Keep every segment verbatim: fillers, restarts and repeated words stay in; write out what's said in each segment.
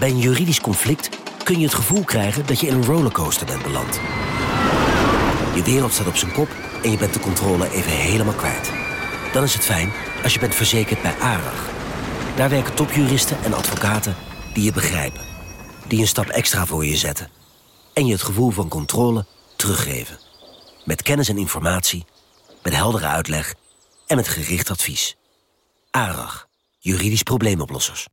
Bij een juridisch conflict kun je het gevoel krijgen dat je in een rollercoaster bent beland. Je wereld staat op zijn kop en je bent de controle even helemaal kwijt. Dan is het fijn als je bent verzekerd bij ARAG. Daar werken topjuristen en advocaten die je begrijpen. Die een stap extra voor je zetten. En je het gevoel van controle teruggeven. Met kennis en informatie, met heldere uitleg en met gericht advies. ARAG, juridisch probleemoplossers.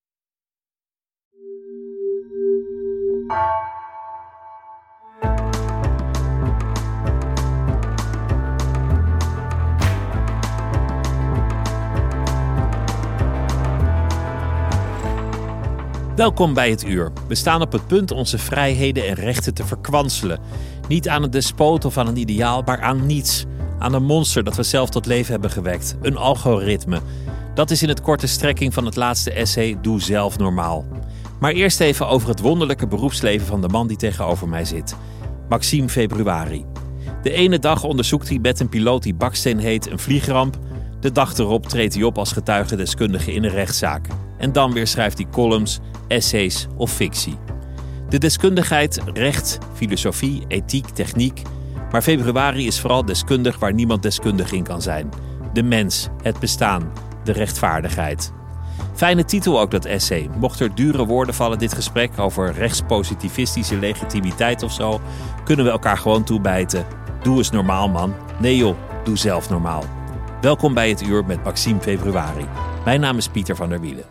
Welkom bij het Uur. We staan op het punt onze vrijheden en rechten te verkwanselen. Niet aan een despoot of aan een ideaal, maar aan niets. Aan een monster dat we zelf tot leven hebben gewekt. Een algoritme. Dat is in het korte strekking van het laatste essay Doe zelf normaal. Maar eerst even over het wonderlijke beroepsleven van de man die tegenover mij zit. Maxime Februari. De ene dag onderzoekt hij met een piloot die Baksteen heet een vliegramp. De dag erop treedt hij op als getuigendeskundige in een rechtszaak. En dan weer schrijft hij columns, essays of fictie. De deskundigheid, recht, filosofie, ethiek, techniek. Maar Februari is vooral deskundig waar niemand deskundig in kan zijn. De mens, het bestaan, de rechtvaardigheid. Fijne titel ook dat essay. Mocht er dure woorden vallen dit gesprek over rechtspositivistische legitimiteit of zo, kunnen we elkaar gewoon toebijten. Doe eens normaal, man. Nee joh, doe zelf normaal. Welkom bij het Uur met Maxime Februari. Mijn naam is Pieter van der Wielen.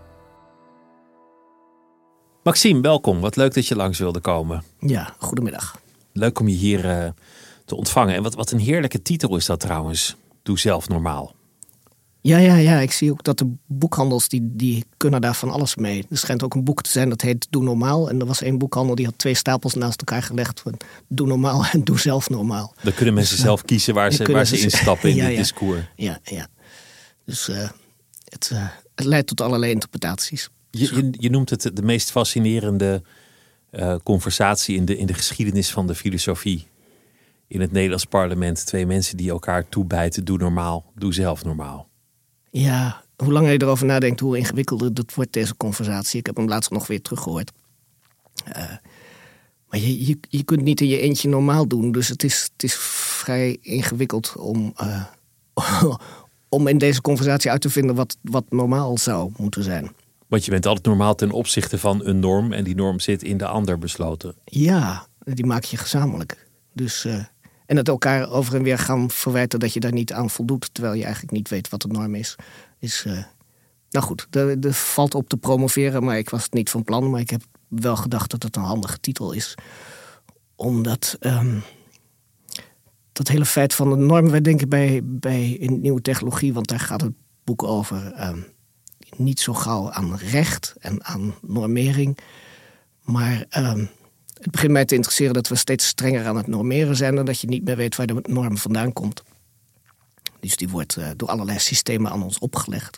Maxime, welkom. Wat leuk dat je langs wilde komen. Ja, goedemiddag. Leuk om je hier uh, te ontvangen. En wat, wat een heerlijke titel is dat trouwens. Doe zelf normaal. Ja, ja, ja. Ik zie ook dat de boekhandels, die, die kunnen daar van alles mee. Er schijnt ook een boek te zijn dat heet Doe Normaal. En er was één boekhandel die had twee stapels naast elkaar gelegd. Van Doe Normaal en Doe Zelf Normaal. Dan kunnen mensen dus, zelf kiezen waar ze, waar ze instappen in ja, dit ja. discours. Ja, ja. Dus uh, het, uh, het leidt tot allerlei interpretaties. Je, je, je noemt het de meest fascinerende uh, conversatie in de, in de geschiedenis van de filosofie. In het Nederlands parlement. Twee mensen die elkaar toebijten. Doe normaal, doe zelf normaal. Ja, hoe langer je erover nadenkt, hoe ingewikkelder dat wordt, deze conversatie. Ik heb hem laatst nog weer teruggehoord. Uh, maar je, je, je kunt niet in je eentje normaal doen. Dus het is, het is vrij ingewikkeld om, uh, om in deze conversatie uit te vinden wat, wat normaal zou moeten zijn. Want je bent altijd normaal ten opzichte van een norm en die norm zit in de ander besloten. Ja, die maak je gezamenlijk. Dus, uh, en het elkaar over en weer gaan verwijten dat je daar niet aan voldoet, terwijl je eigenlijk niet weet wat de norm is. is uh, nou goed, er, er valt op te promoveren, maar ik was het niet van plan. Maar ik heb wel gedacht dat het een handige titel is. Omdat um, dat hele feit van de norm, wij denken bij, bij in nieuwe technologie, want daar gaat het boek over, Um, niet zo gauw aan recht en aan normering. Maar um, het begint mij te interesseren dat we steeds strenger aan het normeren zijn en dat je niet meer weet waar de norm vandaan komt. Dus die wordt uh, door allerlei systemen aan ons opgelegd.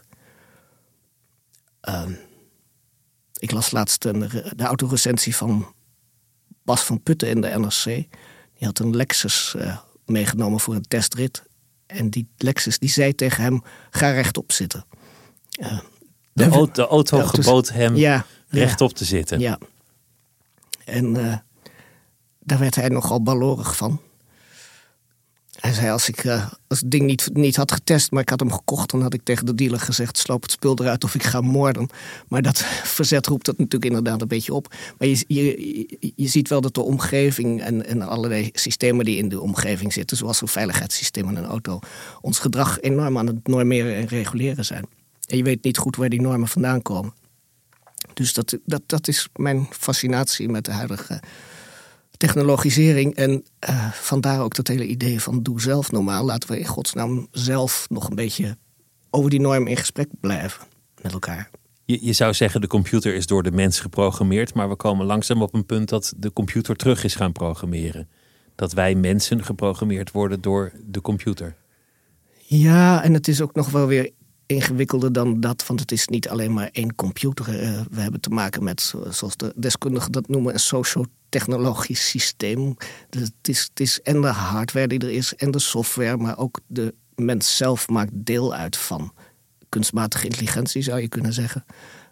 Um, ik las laatst een, de autorecensie van Bas van Putten in de N R C. Die had een Lexus uh, meegenomen voor een testrit. En die Lexus die zei tegen hem, ga rechtop zitten. Uh, De auto, de auto de gebood hem ja, rechtop ja, te zitten. Ja. En uh, daar werd hij nogal balorig van. Hij zei, als ik uh, als het ding niet, niet had getest, maar ik had hem gekocht, dan had ik tegen de dealer gezegd, sloop het spul eruit of ik ga moorden. Maar dat verzet roept dat natuurlijk inderdaad een beetje op. Maar je, je, je, je ziet wel dat de omgeving en, en allerlei systemen die in de omgeving zitten, zoals een veiligheidssysteem in een auto, ons gedrag enorm aan het normeren en reguleren zijn. En je weet niet goed waar die normen vandaan komen. Dus dat, dat, dat is mijn fascinatie met de huidige technologisering. En uh, vandaar ook dat hele idee van doe zelf normaal. Laten we in godsnaam zelf nog een beetje over die norm in gesprek blijven met elkaar. Je, je zou zeggen de computer is door de mens geprogrammeerd. Maar we komen langzaam op een punt dat de computer terug is gaan programmeren. Dat wij mensen geprogrammeerd worden door de computer. Ja, en het is ook nog wel weer ingewikkelder dan dat, want het is niet alleen maar één computer. Uh, we hebben te maken met, zoals de deskundigen dat noemen, een socio-technologisch systeem. Dus het, is, het is en de hardware die er is en de software, maar ook de mens zelf maakt deel uit van kunstmatige intelligentie, zou je kunnen zeggen.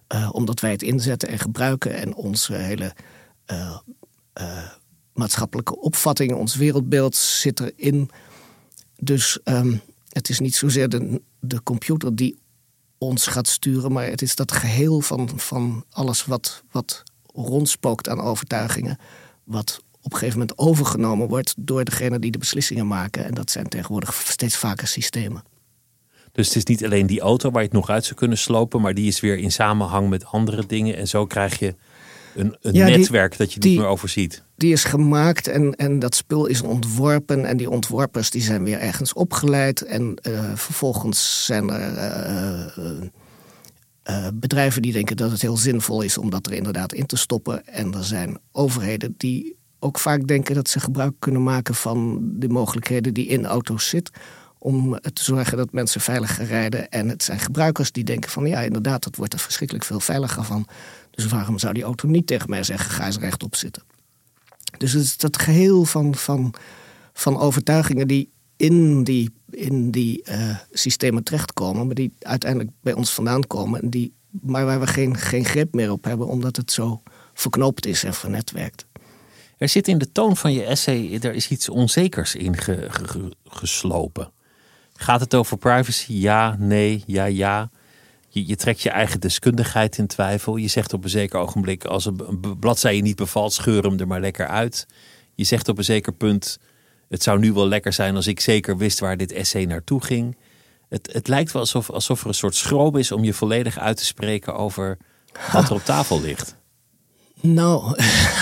Uh, omdat wij het inzetten en gebruiken en onze hele uh, uh, maatschappelijke opvatting, ons wereldbeeld zit erin. Dus um, het is niet zozeer de, de computer die ons gaat sturen, maar het is dat geheel van, van alles wat, wat rondspookt aan overtuigingen, wat op een gegeven moment overgenomen wordt door degene die de beslissingen maken. En dat zijn tegenwoordig steeds vaker systemen. Dus het is niet alleen die auto waar je het nog uit zou kunnen slopen, maar die is weer in samenhang met andere dingen. En zo krijg je een, een ja, netwerk die, dat je niet die, meer overziet. Die is gemaakt en, en dat spul is ontworpen. En die ontworpers die zijn weer ergens opgeleid. En uh, vervolgens zijn er uh, uh, uh, bedrijven die denken dat het heel zinvol is om dat er inderdaad in te stoppen. En er zijn overheden die ook vaak denken dat ze gebruik kunnen maken van de mogelijkheden die in auto's zitten, om te zorgen dat mensen veiliger rijden. En het zijn gebruikers die denken van ja, inderdaad, dat wordt er verschrikkelijk veel veiliger van. Dus waarom zou die auto niet tegen mij zeggen, ga eens rechtop zitten? Dus het is dat geheel van, van, van overtuigingen die in die, in die uh, systemen terechtkomen, maar die uiteindelijk bij ons vandaan komen, en die, maar waar we geen, geen grip meer op hebben, omdat het zo verknoopt is en vernetwerkt. Er zit in de toon van je essay, er is iets onzekers in ge, ge, geslopen. Gaat het over privacy? Ja, nee, ja, ja. Je, je trekt je eigen deskundigheid in twijfel. Je zegt op een zeker ogenblik, als een, een bladzij je niet bevalt, scheur hem er maar lekker uit. Je zegt op een zeker punt, het zou nu wel lekker zijn als ik zeker wist waar dit essay naartoe ging. Het, het lijkt wel alsof, alsof er een soort schroom is om je volledig uit te spreken over wat er op tafel ligt. Nou,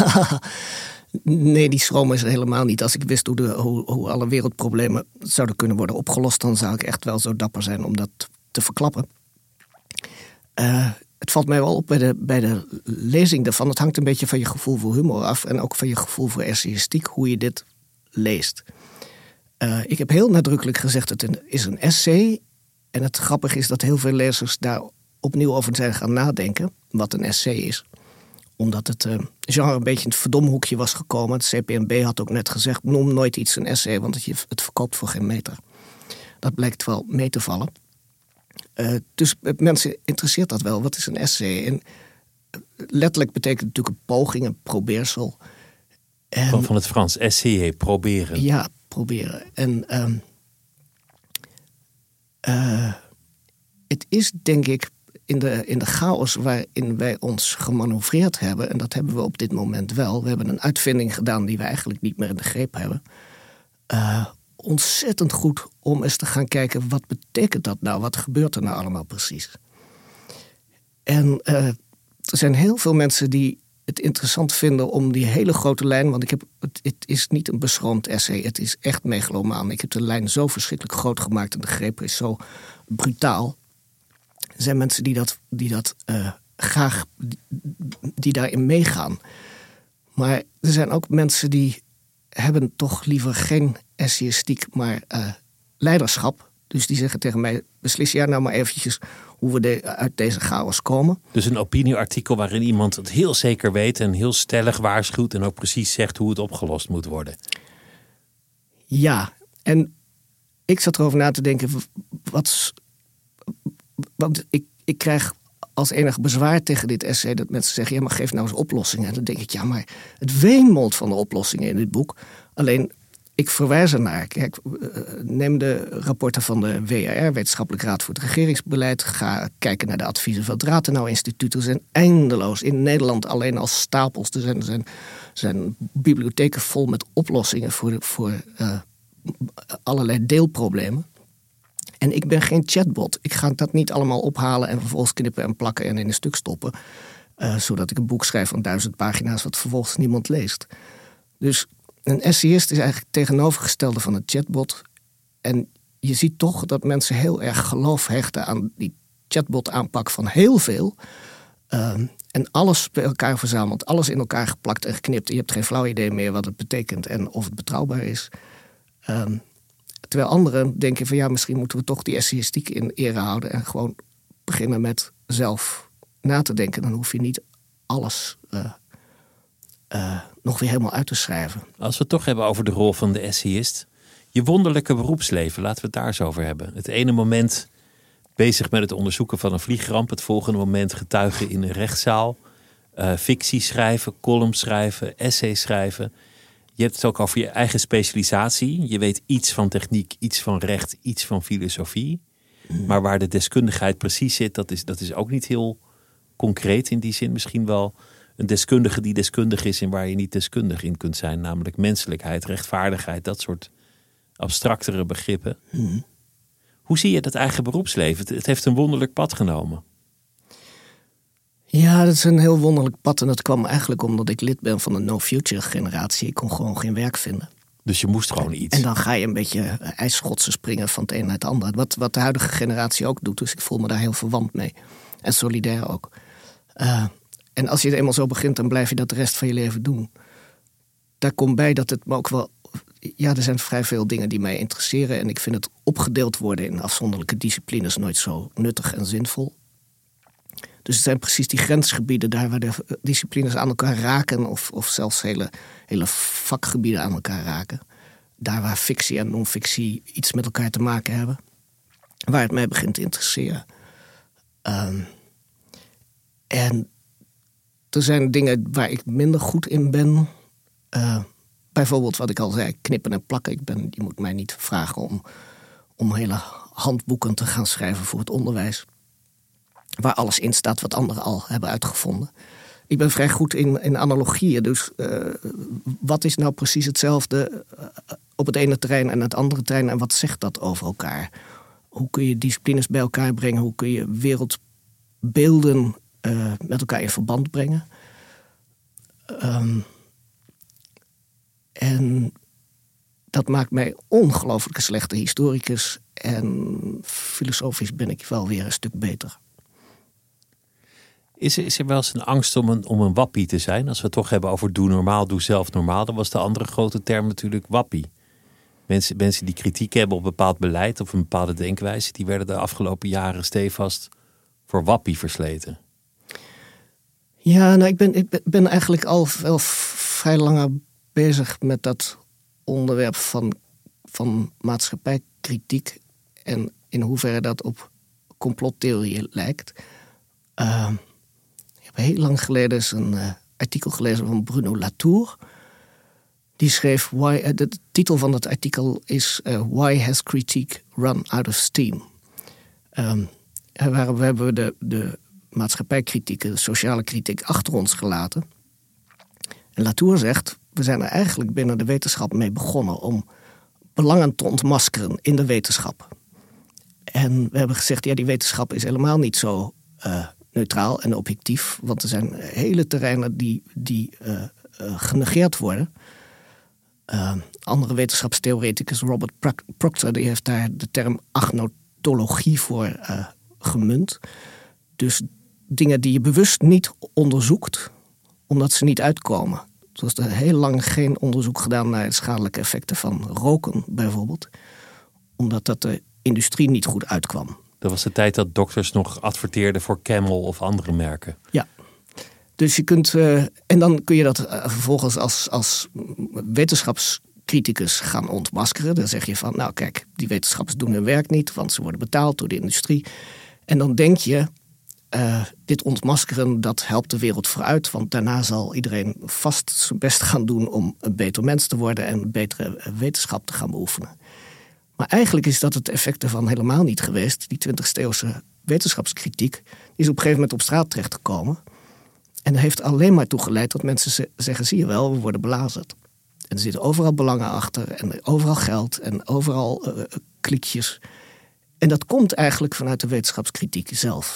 nee, die schroom is er helemaal niet. Als ik wist hoe, de, hoe, hoe alle wereldproblemen zouden kunnen worden opgelost, dan zou ik echt wel zo dapper zijn om dat te verklappen. Uh, het valt mij wel op bij de, bij de lezing daarvan. Het hangt een beetje van je gevoel voor humor af en ook van je gevoel voor essayistiek, hoe je dit leest. Uh, ik heb heel nadrukkelijk gezegd, het is een essay. En het grappige is dat heel veel lezers daar opnieuw over zijn gaan nadenken, wat een essay is. Omdat het uh, genre een beetje in het verdomhoekje was gekomen. Het C P N B had ook net gezegd, noem nooit iets een essay, want het, het verkoopt voor geen meter. Dat blijkt wel mee te vallen. Uh, dus mensen interesseert dat wel. Wat is een essay? En letterlijk betekent het natuurlijk een poging, een probeersel. En, van, van het Frans, essayer, proberen. Ja, proberen. En um, uh, het is denk ik in de, in de chaos waarin wij ons gemanoeuvreerd hebben, en dat hebben we op dit moment wel. We hebben een uitvinding gedaan die we eigenlijk niet meer in de greep hebben. Uh, ontzettend goed om eens te gaan kijken, wat betekent dat nou? Wat gebeurt er nou allemaal precies? En uh, er zijn heel veel mensen die het interessant vinden om die hele grote lijn, want ik heb, het, het is niet een beschroomd essay, het is echt megalomaan. Ik heb de lijn zo verschrikkelijk groot gemaakt en de greep is zo brutaal. Er zijn mensen die dat, die dat uh, graag, die, die daarin meegaan. Maar er zijn ook mensen die hebben toch liever geen essayistiek, maar uh, leiderschap. Dus die zeggen tegen mij, beslis jij nou maar eventjes hoe we de, uit deze chaos komen. Dus een opinieartikel waarin iemand het heel zeker weet en heel stellig waarschuwt en ook precies zegt hoe het opgelost moet worden. Ja, en ik zat erover na te denken, wat, want ik, ik krijg als enig bezwaar tegen dit essay dat mensen zeggen, ja, maar geef nou eens oplossingen. En dan denk ik, ja, maar het wemelt van de oplossingen in dit boek. Alleen, ik verwijs ernaar. Kijk, neem de rapporten van de W R R, Wetenschappelijk Raad voor het Regeringsbeleid. Ga kijken naar de adviezen van het Rathenau Instituut. Er zijn eindeloos in Nederland alleen al stapels. Er zijn, er zijn, er zijn bibliotheken vol met oplossingen voor, voor uh, allerlei deelproblemen. En ik ben geen chatbot. Ik ga dat niet allemaal ophalen en vervolgens knippen en plakken en in een stuk stoppen. Uh, zodat ik een boek schrijf van duizend pagina's wat vervolgens niemand leest. Dus een essayist is eigenlijk het tegenovergestelde van een chatbot. En je ziet toch dat mensen heel erg geloof hechten aan die chatbot-aanpak van heel veel. Uh, en alles bij elkaar verzameld, alles in elkaar geplakt en geknipt. Je hebt geen flauw idee meer wat het betekent en of het betrouwbaar is. Uh, terwijl anderen denken van ja, misschien moeten we toch die essayistiek in ere houden en gewoon beginnen met zelf na te denken. Dan hoef je niet alles Uh, Uh, nog weer helemaal uit te schrijven. Als we het toch hebben over de rol van de essayist. Je wonderlijke beroepsleven, laten we het daar eens over hebben. Het ene moment bezig met het onderzoeken van een vliegramp. Het volgende moment getuigen in een rechtszaal. Uh, fictie schrijven, columns schrijven, essays schrijven. Je hebt het ook over je eigen specialisatie. Je weet iets van techniek, iets van recht, iets van filosofie. Mm. Maar waar de deskundigheid precies zit, dat is, dat is ook niet heel concreet in die zin. Misschien wel een deskundige die deskundig is en waar je niet deskundig in kunt zijn. Namelijk menselijkheid, rechtvaardigheid, dat soort abstractere begrippen. Mm. Hoe zie je dat eigen beroepsleven? Het heeft een wonderlijk pad genomen. Ja, dat is een heel wonderlijk pad. En dat kwam eigenlijk omdat ik lid ben van de No Future generatie. Ik kon gewoon geen werk vinden. Dus je moest gewoon iets. En dan ga je een beetje ijsschotsen springen van het een naar het andere. Wat, wat de huidige generatie ook doet. Dus ik voel me daar heel verwant mee. En solidair ook. Uh, en als je het eenmaal zo begint, dan blijf je dat de rest van je leven doen. Daar komt bij dat het me ook wel... Ja, er zijn vrij veel dingen die mij interesseren. En ik vind het opgedeeld worden in afzonderlijke disciplines nooit zo nuttig en zinvol. Dus het zijn precies die grensgebieden daar waar de disciplines aan elkaar raken. Of, of zelfs hele, hele vakgebieden aan elkaar raken. Daar waar fictie en non-fictie iets met elkaar te maken hebben. Waar het mij begint te interesseren. Um, en er zijn dingen waar ik minder goed in ben. Uh, bijvoorbeeld wat ik al zei, knippen en plakken. Ik ben, je moet mij niet vragen om, om hele handboeken te gaan schrijven voor het onderwijs. Waar alles in staat wat anderen al hebben uitgevonden. Ik ben vrij goed in, in analogieën. Dus uh, wat is nou precies hetzelfde uh, op het ene terrein en het andere terrein? En wat zegt dat over elkaar? Hoe kun je disciplines bij elkaar brengen? Hoe kun je wereldbeelden uh, met elkaar in verband brengen? Um, en dat maakt mij ongelooflijk een slechte historicus. En filosofisch ben ik wel weer een stuk beter. Is er, is er wel eens een angst om een, om een wappie te zijn? Als we het toch hebben over doe normaal, doe zelf normaal. Dan was de andere grote term natuurlijk wappie. Mensen, mensen die kritiek hebben op bepaald beleid of een bepaalde denkwijze, die werden de afgelopen jaren stevast voor wappie versleten. Ja, nou, ik ben, ik ben eigenlijk al wel vrij langer bezig met dat onderwerp van, van maatschappijkritiek. En in hoeverre dat op complottheorieën lijkt. Uh, ik heb heel lang geleden eens een uh, artikel gelezen van Bruno Latour. Die schreef, why, uh, de titel van het artikel is uh, Why has critique run out of steam? Um, waar, we hebben de, de maatschappijkritiek, de sociale kritiek achter ons gelaten. En Latour zegt, we zijn er eigenlijk binnen de wetenschap mee begonnen om belangen te ontmaskeren in de wetenschap. En we hebben gezegd, ja, die wetenschap is helemaal niet zo uh, neutraal en objectief. Want er zijn hele terreinen die, die uh, uh, genegeerd worden. Uh, andere wetenschapstheoreticus, Robert Proctor, die heeft daar de term agnotologie voor uh, gemunt. Dus dingen die je bewust niet onderzoekt, omdat ze niet uitkomen. Er is er heel lang geen onderzoek gedaan naar de schadelijke effecten van roken, bijvoorbeeld. Omdat dat de industrie niet goed uitkwam. Dat was de tijd dat dokters nog adverteerden voor Camel of andere merken. Ja. Dus je kunt... Uh, en dan kun je dat uh, vervolgens als, als wetenschapscriticus gaan ontmaskeren. Dan zeg je van, nou kijk, die wetenschappers doen hun werk niet, want ze worden betaald door de industrie. En dan denk je, uh, dit ontmaskeren, dat helpt de wereld vooruit. Want daarna zal iedereen vast zijn best gaan doen om een beter mens te worden en een betere wetenschap te gaan beoefenen. Maar eigenlijk is dat het effect ervan helemaal niet geweest. Die twintigste eeuwse wetenschapskritiek die is op een gegeven moment op straat terechtgekomen. En dat heeft alleen maar toegeleid dat mensen zeggen, zie je wel, we worden belazerd. En er zitten overal belangen achter en overal geld en overal uh, kliekjes. En dat komt eigenlijk vanuit de wetenschapskritiek zelf.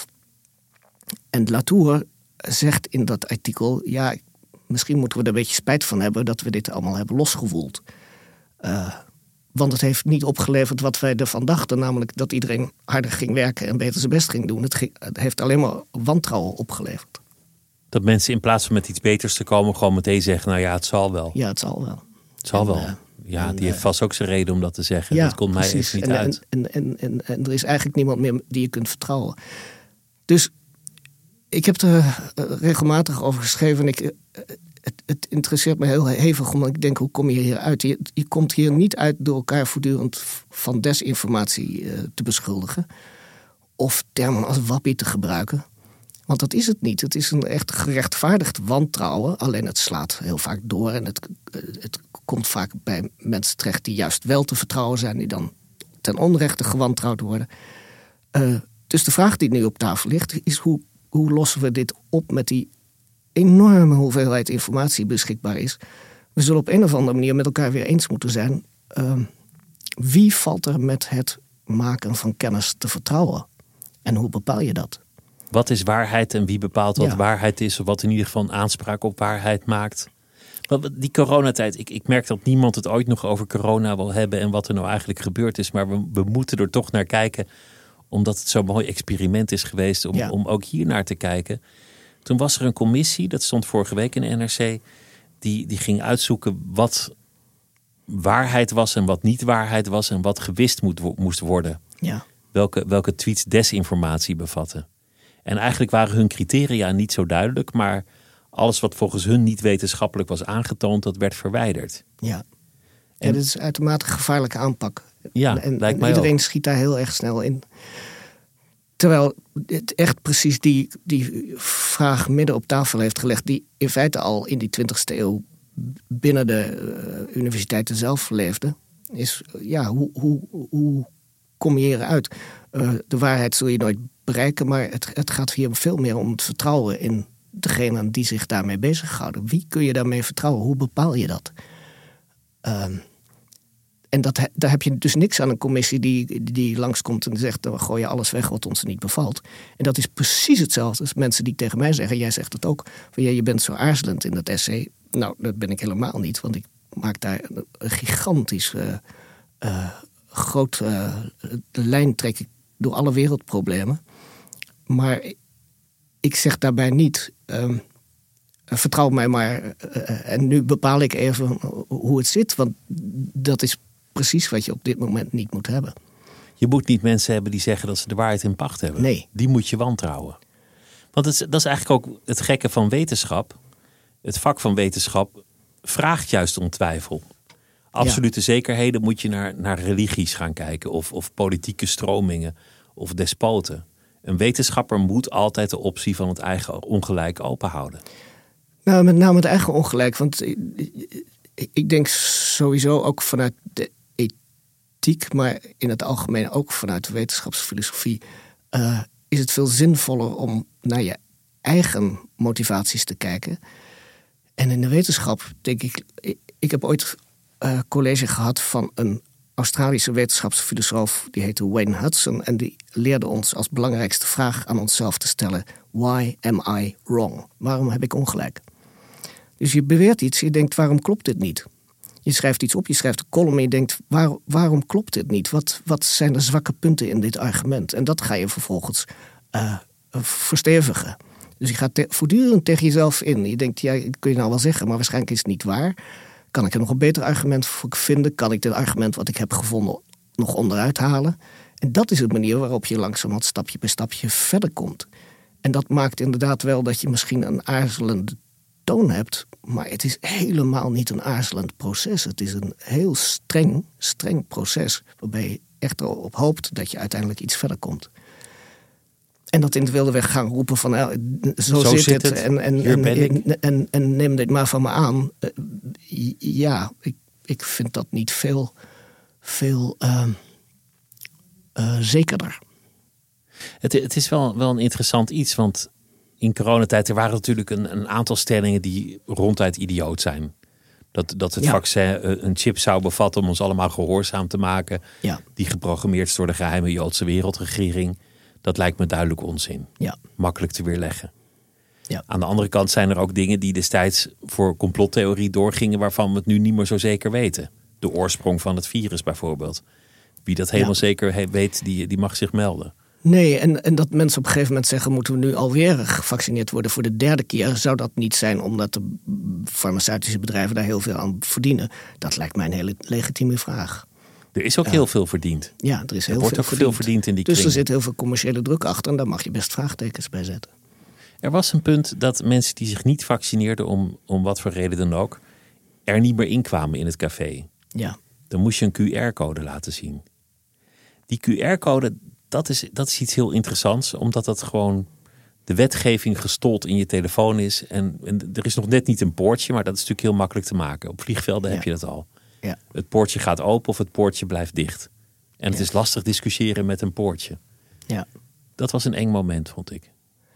En Latour zegt in dat artikel, ja, misschien moeten we er een beetje spijt van hebben dat we dit allemaal hebben losgewoeld. Uh, Want het heeft niet opgeleverd wat wij ervan dachten. Namelijk dat iedereen harder ging werken en beter zijn best ging doen. Het, ging, het heeft alleen maar wantrouwen opgeleverd. Dat mensen in plaats van met iets beters te komen gewoon meteen zeggen, nou ja, het zal wel. Ja, het zal wel. Het zal en, wel. Uh, ja, en, die heeft vast ook zijn reden om dat te zeggen. Ja, dat komt mij precies. even niet en, uit. En, en, en, en er is eigenlijk niemand meer die je kunt vertrouwen. Dus ik heb er regelmatig over geschreven. Ik, het, het interesseert me heel hevig, omdat ik denk, hoe kom je hier uit? Je, je komt hier niet uit door elkaar voortdurend van desinformatie uh, te beschuldigen. of termen als wappie te gebruiken. Want dat is het niet. Het is een echt gerechtvaardigd wantrouwen. Alleen het slaat heel vaak door. En het, het komt vaak bij mensen terecht die juist wel te vertrouwen zijn. Die dan ten onrechte gewantrouwd worden. Uh, dus de vraag die nu op tafel ligt is hoe, hoe lossen we dit op met die enorme hoeveelheid informatie beschikbaar is. We zullen op een of andere manier met elkaar weer eens moeten zijn. Uh, wie valt er met het maken van kennis te vertrouwen? En hoe bepaal je dat? Wat is waarheid en wie bepaalt wat ja. waarheid is? Of wat in ieder geval een aanspraak op waarheid maakt? Die coronatijd, ik, ik merk dat niemand het ooit nog over corona wil hebben en wat er nou eigenlijk gebeurd is. Maar we, we moeten er toch naar kijken, omdat het zo'n mooi experiment is geweest om, ja. om ook hier naar te kijken. Toen was er een commissie, dat stond vorige week in de N R C, die, die ging uitzoeken wat waarheid was en wat niet waarheid was en wat gewist moet, moest worden. Ja. Welke, welke tweets desinformatie bevatten. En eigenlijk waren hun criteria niet zo duidelijk, maar alles wat volgens hun niet wetenschappelijk was aangetoond, dat werd verwijderd. Ja, en dit is uitermate gevaarlijke aanpak. Ja, en, lijkt en mij iedereen ook. schiet daar heel erg snel in. Terwijl het echt precies die, die vraag midden op tafel heeft gelegd, die in feite al in die twintigste eeuw binnen de uh, universiteiten zelf leefde, is ja, hoe, hoe, hoe kom je hieruit? Uh, de waarheid zul je nooit bereiken, maar het, het gaat hier veel meer om het vertrouwen in degenen die zich daarmee bezighouden. Wie kun je daarmee vertrouwen? Hoe bepaal je dat? Uh, en dat, daar heb je dus niks aan een commissie die, die langskomt en zegt, we gooien alles weg wat ons niet bevalt. En dat is precies hetzelfde als mensen die tegen mij zeggen, jij zegt het ook, van ja, je bent zo aarzelend in dat essay. Nou, dat ben ik helemaal niet, want ik maak daar een gigantisch uh, uh, groot uh, lijn trek ik door alle wereldproblemen. Maar ik zeg daarbij niet, um, vertrouw mij maar uh, en nu bepaal ik even hoe het zit, want dat is precies wat je op dit moment niet moet hebben. Je moet niet mensen hebben die zeggen dat ze de waarheid in pacht hebben. Nee. Die moet je wantrouwen. Want het, dat is eigenlijk ook het gekke van wetenschap. Het vak van wetenschap vraagt juist om twijfel. Absolute ja. zekerheden moet je naar, naar religies gaan kijken. Of, of politieke stromingen. Of despoten. Een wetenschapper moet altijd de optie van het eigen ongelijk openhouden. Nou, met name het eigen ongelijk. Want ik denk sowieso ook vanuit de ethiek, maar in het algemeen ook vanuit de wetenschapsfilosofie, uh, is het veel zinvoller om naar je eigen motivaties te kijken. En in de wetenschap denk ik, ik heb ooit uh, college gehad van een Australische wetenschapsfilosoof, die heette Wayne Hudson, en die leerde ons als belangrijkste vraag aan onszelf te stellen: why am I wrong? Waarom heb ik ongelijk? Dus je beweert iets, je denkt, waarom klopt dit niet? Je schrijft iets op, je schrijft een column en je denkt, waar, waarom klopt dit niet? Wat, wat zijn de zwakke punten in dit argument? En dat ga je vervolgens uh, verstevigen. Dus je gaat te, voortdurend tegen jezelf in. Je denkt, ja, dat kun je nou wel zeggen, maar waarschijnlijk is het niet waar. Kan ik er nog een beter argument voor vinden? Kan ik dit argument wat ik heb gevonden nog onderuit halen? En dat is de manier waarop je langzamerhand stapje bij stapje verder komt. En dat maakt inderdaad wel dat je misschien een aarzelende toon hebt, maar het is helemaal niet een aarzelend proces. Het is een heel streng, streng proces, waarbij je echt erop hoopt dat je uiteindelijk iets verder komt. En dat in de wilde weg gaan roepen van, uh, zo, zo zit, zit het, het. En, en, en, en, en, en neem dit maar van me aan. Uh, ja, ik, ik vind dat niet veel, veel uh, uh, zekerder. Het, het is wel, wel een interessant iets, want in coronatijd er waren natuurlijk een, een aantal stellingen die ronduit idioot zijn. Dat, dat het ja. vaccin een chip zou bevatten om ons allemaal gehoorzaam te maken. Ja. Die geprogrammeerd is door de geheime Joodse wereldregering. Dat lijkt me duidelijk onzin. Ja. Makkelijk te weerleggen. Ja. Aan de andere kant zijn er ook dingen die destijds voor complottheorie doorgingen, waarvan we het nu niet meer zo zeker weten. De oorsprong van het virus bijvoorbeeld. Wie dat helemaal ja. zeker weet, die, die mag zich melden. Nee, en, en dat mensen op een gegeven moment zeggen, moeten we nu alweer gevaccineerd worden voor de derde keer? Zou dat niet zijn omdat de farmaceutische bedrijven daar heel veel aan verdienen? Dat lijkt mij een hele legitieme vraag. Er is ook ja. heel veel verdiend. Ja, er is heel er wordt veel ook verdiend. veel verdiend in die Dus kring. er zit heel veel commerciële druk achter en daar mag je best vraagtekens bij zetten. Er was een punt dat mensen die zich niet vaccineerden, om, om wat voor reden dan ook, er niet meer inkwamen in het café. Ja. Dan moest je een Q R-code laten zien. Die Q R-code, dat is, dat is iets heel interessants, omdat dat gewoon de wetgeving gestold in je telefoon is. En, en er is nog net niet een poortje, maar dat is natuurlijk heel makkelijk te maken. Op vliegvelden ja. heb je dat al. Ja. Het poortje gaat open of het poortje blijft dicht. En het ja. is lastig discussiëren met een poortje. Ja. Dat was een eng moment, vond ik.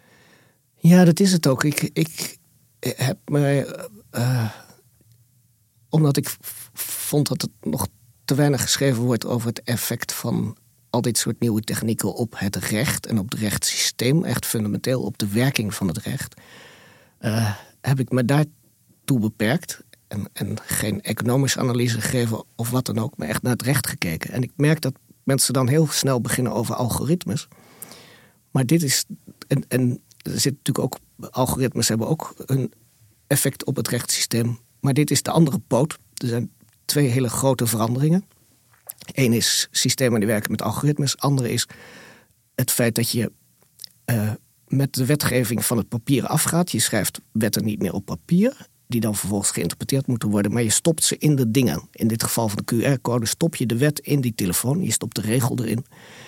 Ja, dat is het ook. Ik, ik heb me... Uh, omdat ik vond dat het nog te weinig geschreven wordt over het effect van al dit soort nieuwe technieken op het recht en op het rechtssysteem, echt fundamenteel op de werking van het recht, uh, heb ik me daartoe beperkt en, en geen economische analyse gegeven of wat dan ook, maar echt naar het recht gekeken. En ik merk dat mensen dan heel snel beginnen over algoritmes. Maar dit is, en, en er zit natuurlijk ook, algoritmes hebben ook een effect op het rechtssysteem, maar dit is de andere poot. Er zijn twee hele grote veranderingen. Eén is systemen die werken met algoritmes. Andere is het feit dat je uh, met de wetgeving van het papier afgaat. Je schrijft wetten niet meer op papier, die dan vervolgens geïnterpreteerd moeten worden. Maar je stopt ze in de dingen. In dit geval van de Q R-code stop je de wet in die telefoon. Je stopt de regel erin.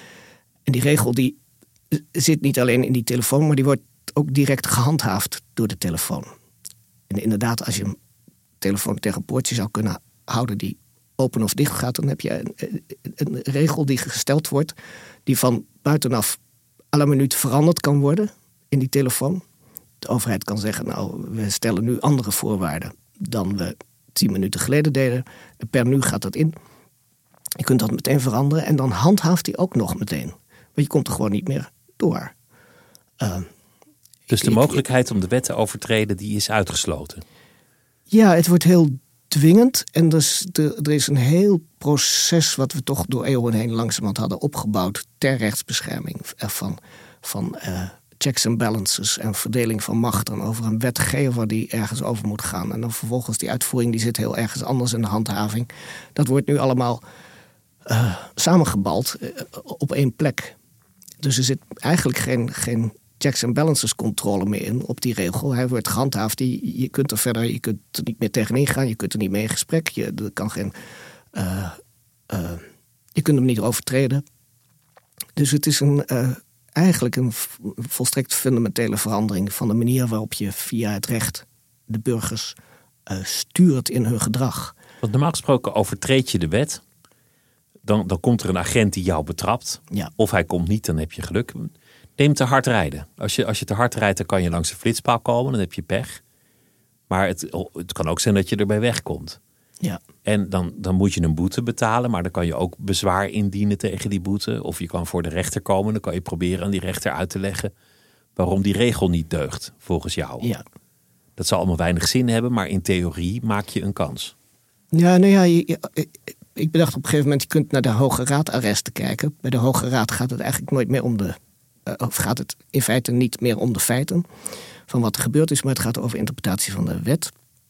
En die regel die zit niet alleen in die telefoon, maar die wordt ook direct gehandhaafd door de telefoon. En inderdaad, als je een telefoon tegen een poortje zou kunnen houden die open of dicht gaat, dan heb je een, een regel die gesteld wordt, die van buitenaf à la minuut veranderd kan worden in die telefoon. De overheid kan zeggen, nou, we stellen nu andere voorwaarden dan we tien minuten geleden deden. En per nu gaat dat in. Je kunt dat meteen veranderen en dan handhaaft hij ook nog meteen. Want je komt er gewoon niet meer door. Uh, dus ik, de mogelijkheid ik, om de wet te overtreden, die is uitgesloten? Ja, het wordt heel dwingend. En dus de, er is een heel proces wat we toch door eeuwen heen langzamerhand hadden opgebouwd ter rechtsbescherming. Van, van uh, checks en balances en verdeling van machten over een wetgever die ergens over moet gaan. En dan vervolgens die uitvoering die zit heel ergens anders in de handhaving. Dat wordt nu allemaal uh, samengebald uh, op één plek. Dus er zit eigenlijk geen, geen checks en balances controle meer in op die regel. Hij wordt gehandhaafd. Je, je kunt er verder, je kunt er niet meer tegenin gaan. Je kunt er niet mee in gesprek. Je, er kan geen, uh, uh, je kunt hem niet overtreden. Dus het is een, uh, eigenlijk een volstrekt fundamentele verandering van de manier waarop je via het recht de burgers uh, stuurt in hun gedrag. Want normaal gesproken overtreed je de wet. Dan, dan komt er een agent die jou betrapt. Ja. Of hij komt niet, dan heb je geluk. Neem te hard rijden. Als je, als je te hard rijdt, dan kan je langs de flitspaal komen. Dan heb je pech. Maar het, het kan ook zijn dat je erbij wegkomt. Ja. En dan, dan moet je een boete betalen. Maar dan kan je ook bezwaar indienen tegen die boete. Of je kan voor de rechter komen. Dan kan je proberen aan die rechter uit te leggen waarom die regel niet deugt, volgens jou. Ja. Dat zal allemaal weinig zin hebben, maar in theorie maak je een kans. Ja, nou ja, je, je, ik bedacht op een gegeven moment, je kunt naar de Hoge Raad arresten kijken. Bij de Hoge Raad gaat het eigenlijk nooit meer om de, uh, of gaat het in feite niet meer om de feiten van wat er gebeurd is, maar het gaat over interpretatie van de wet.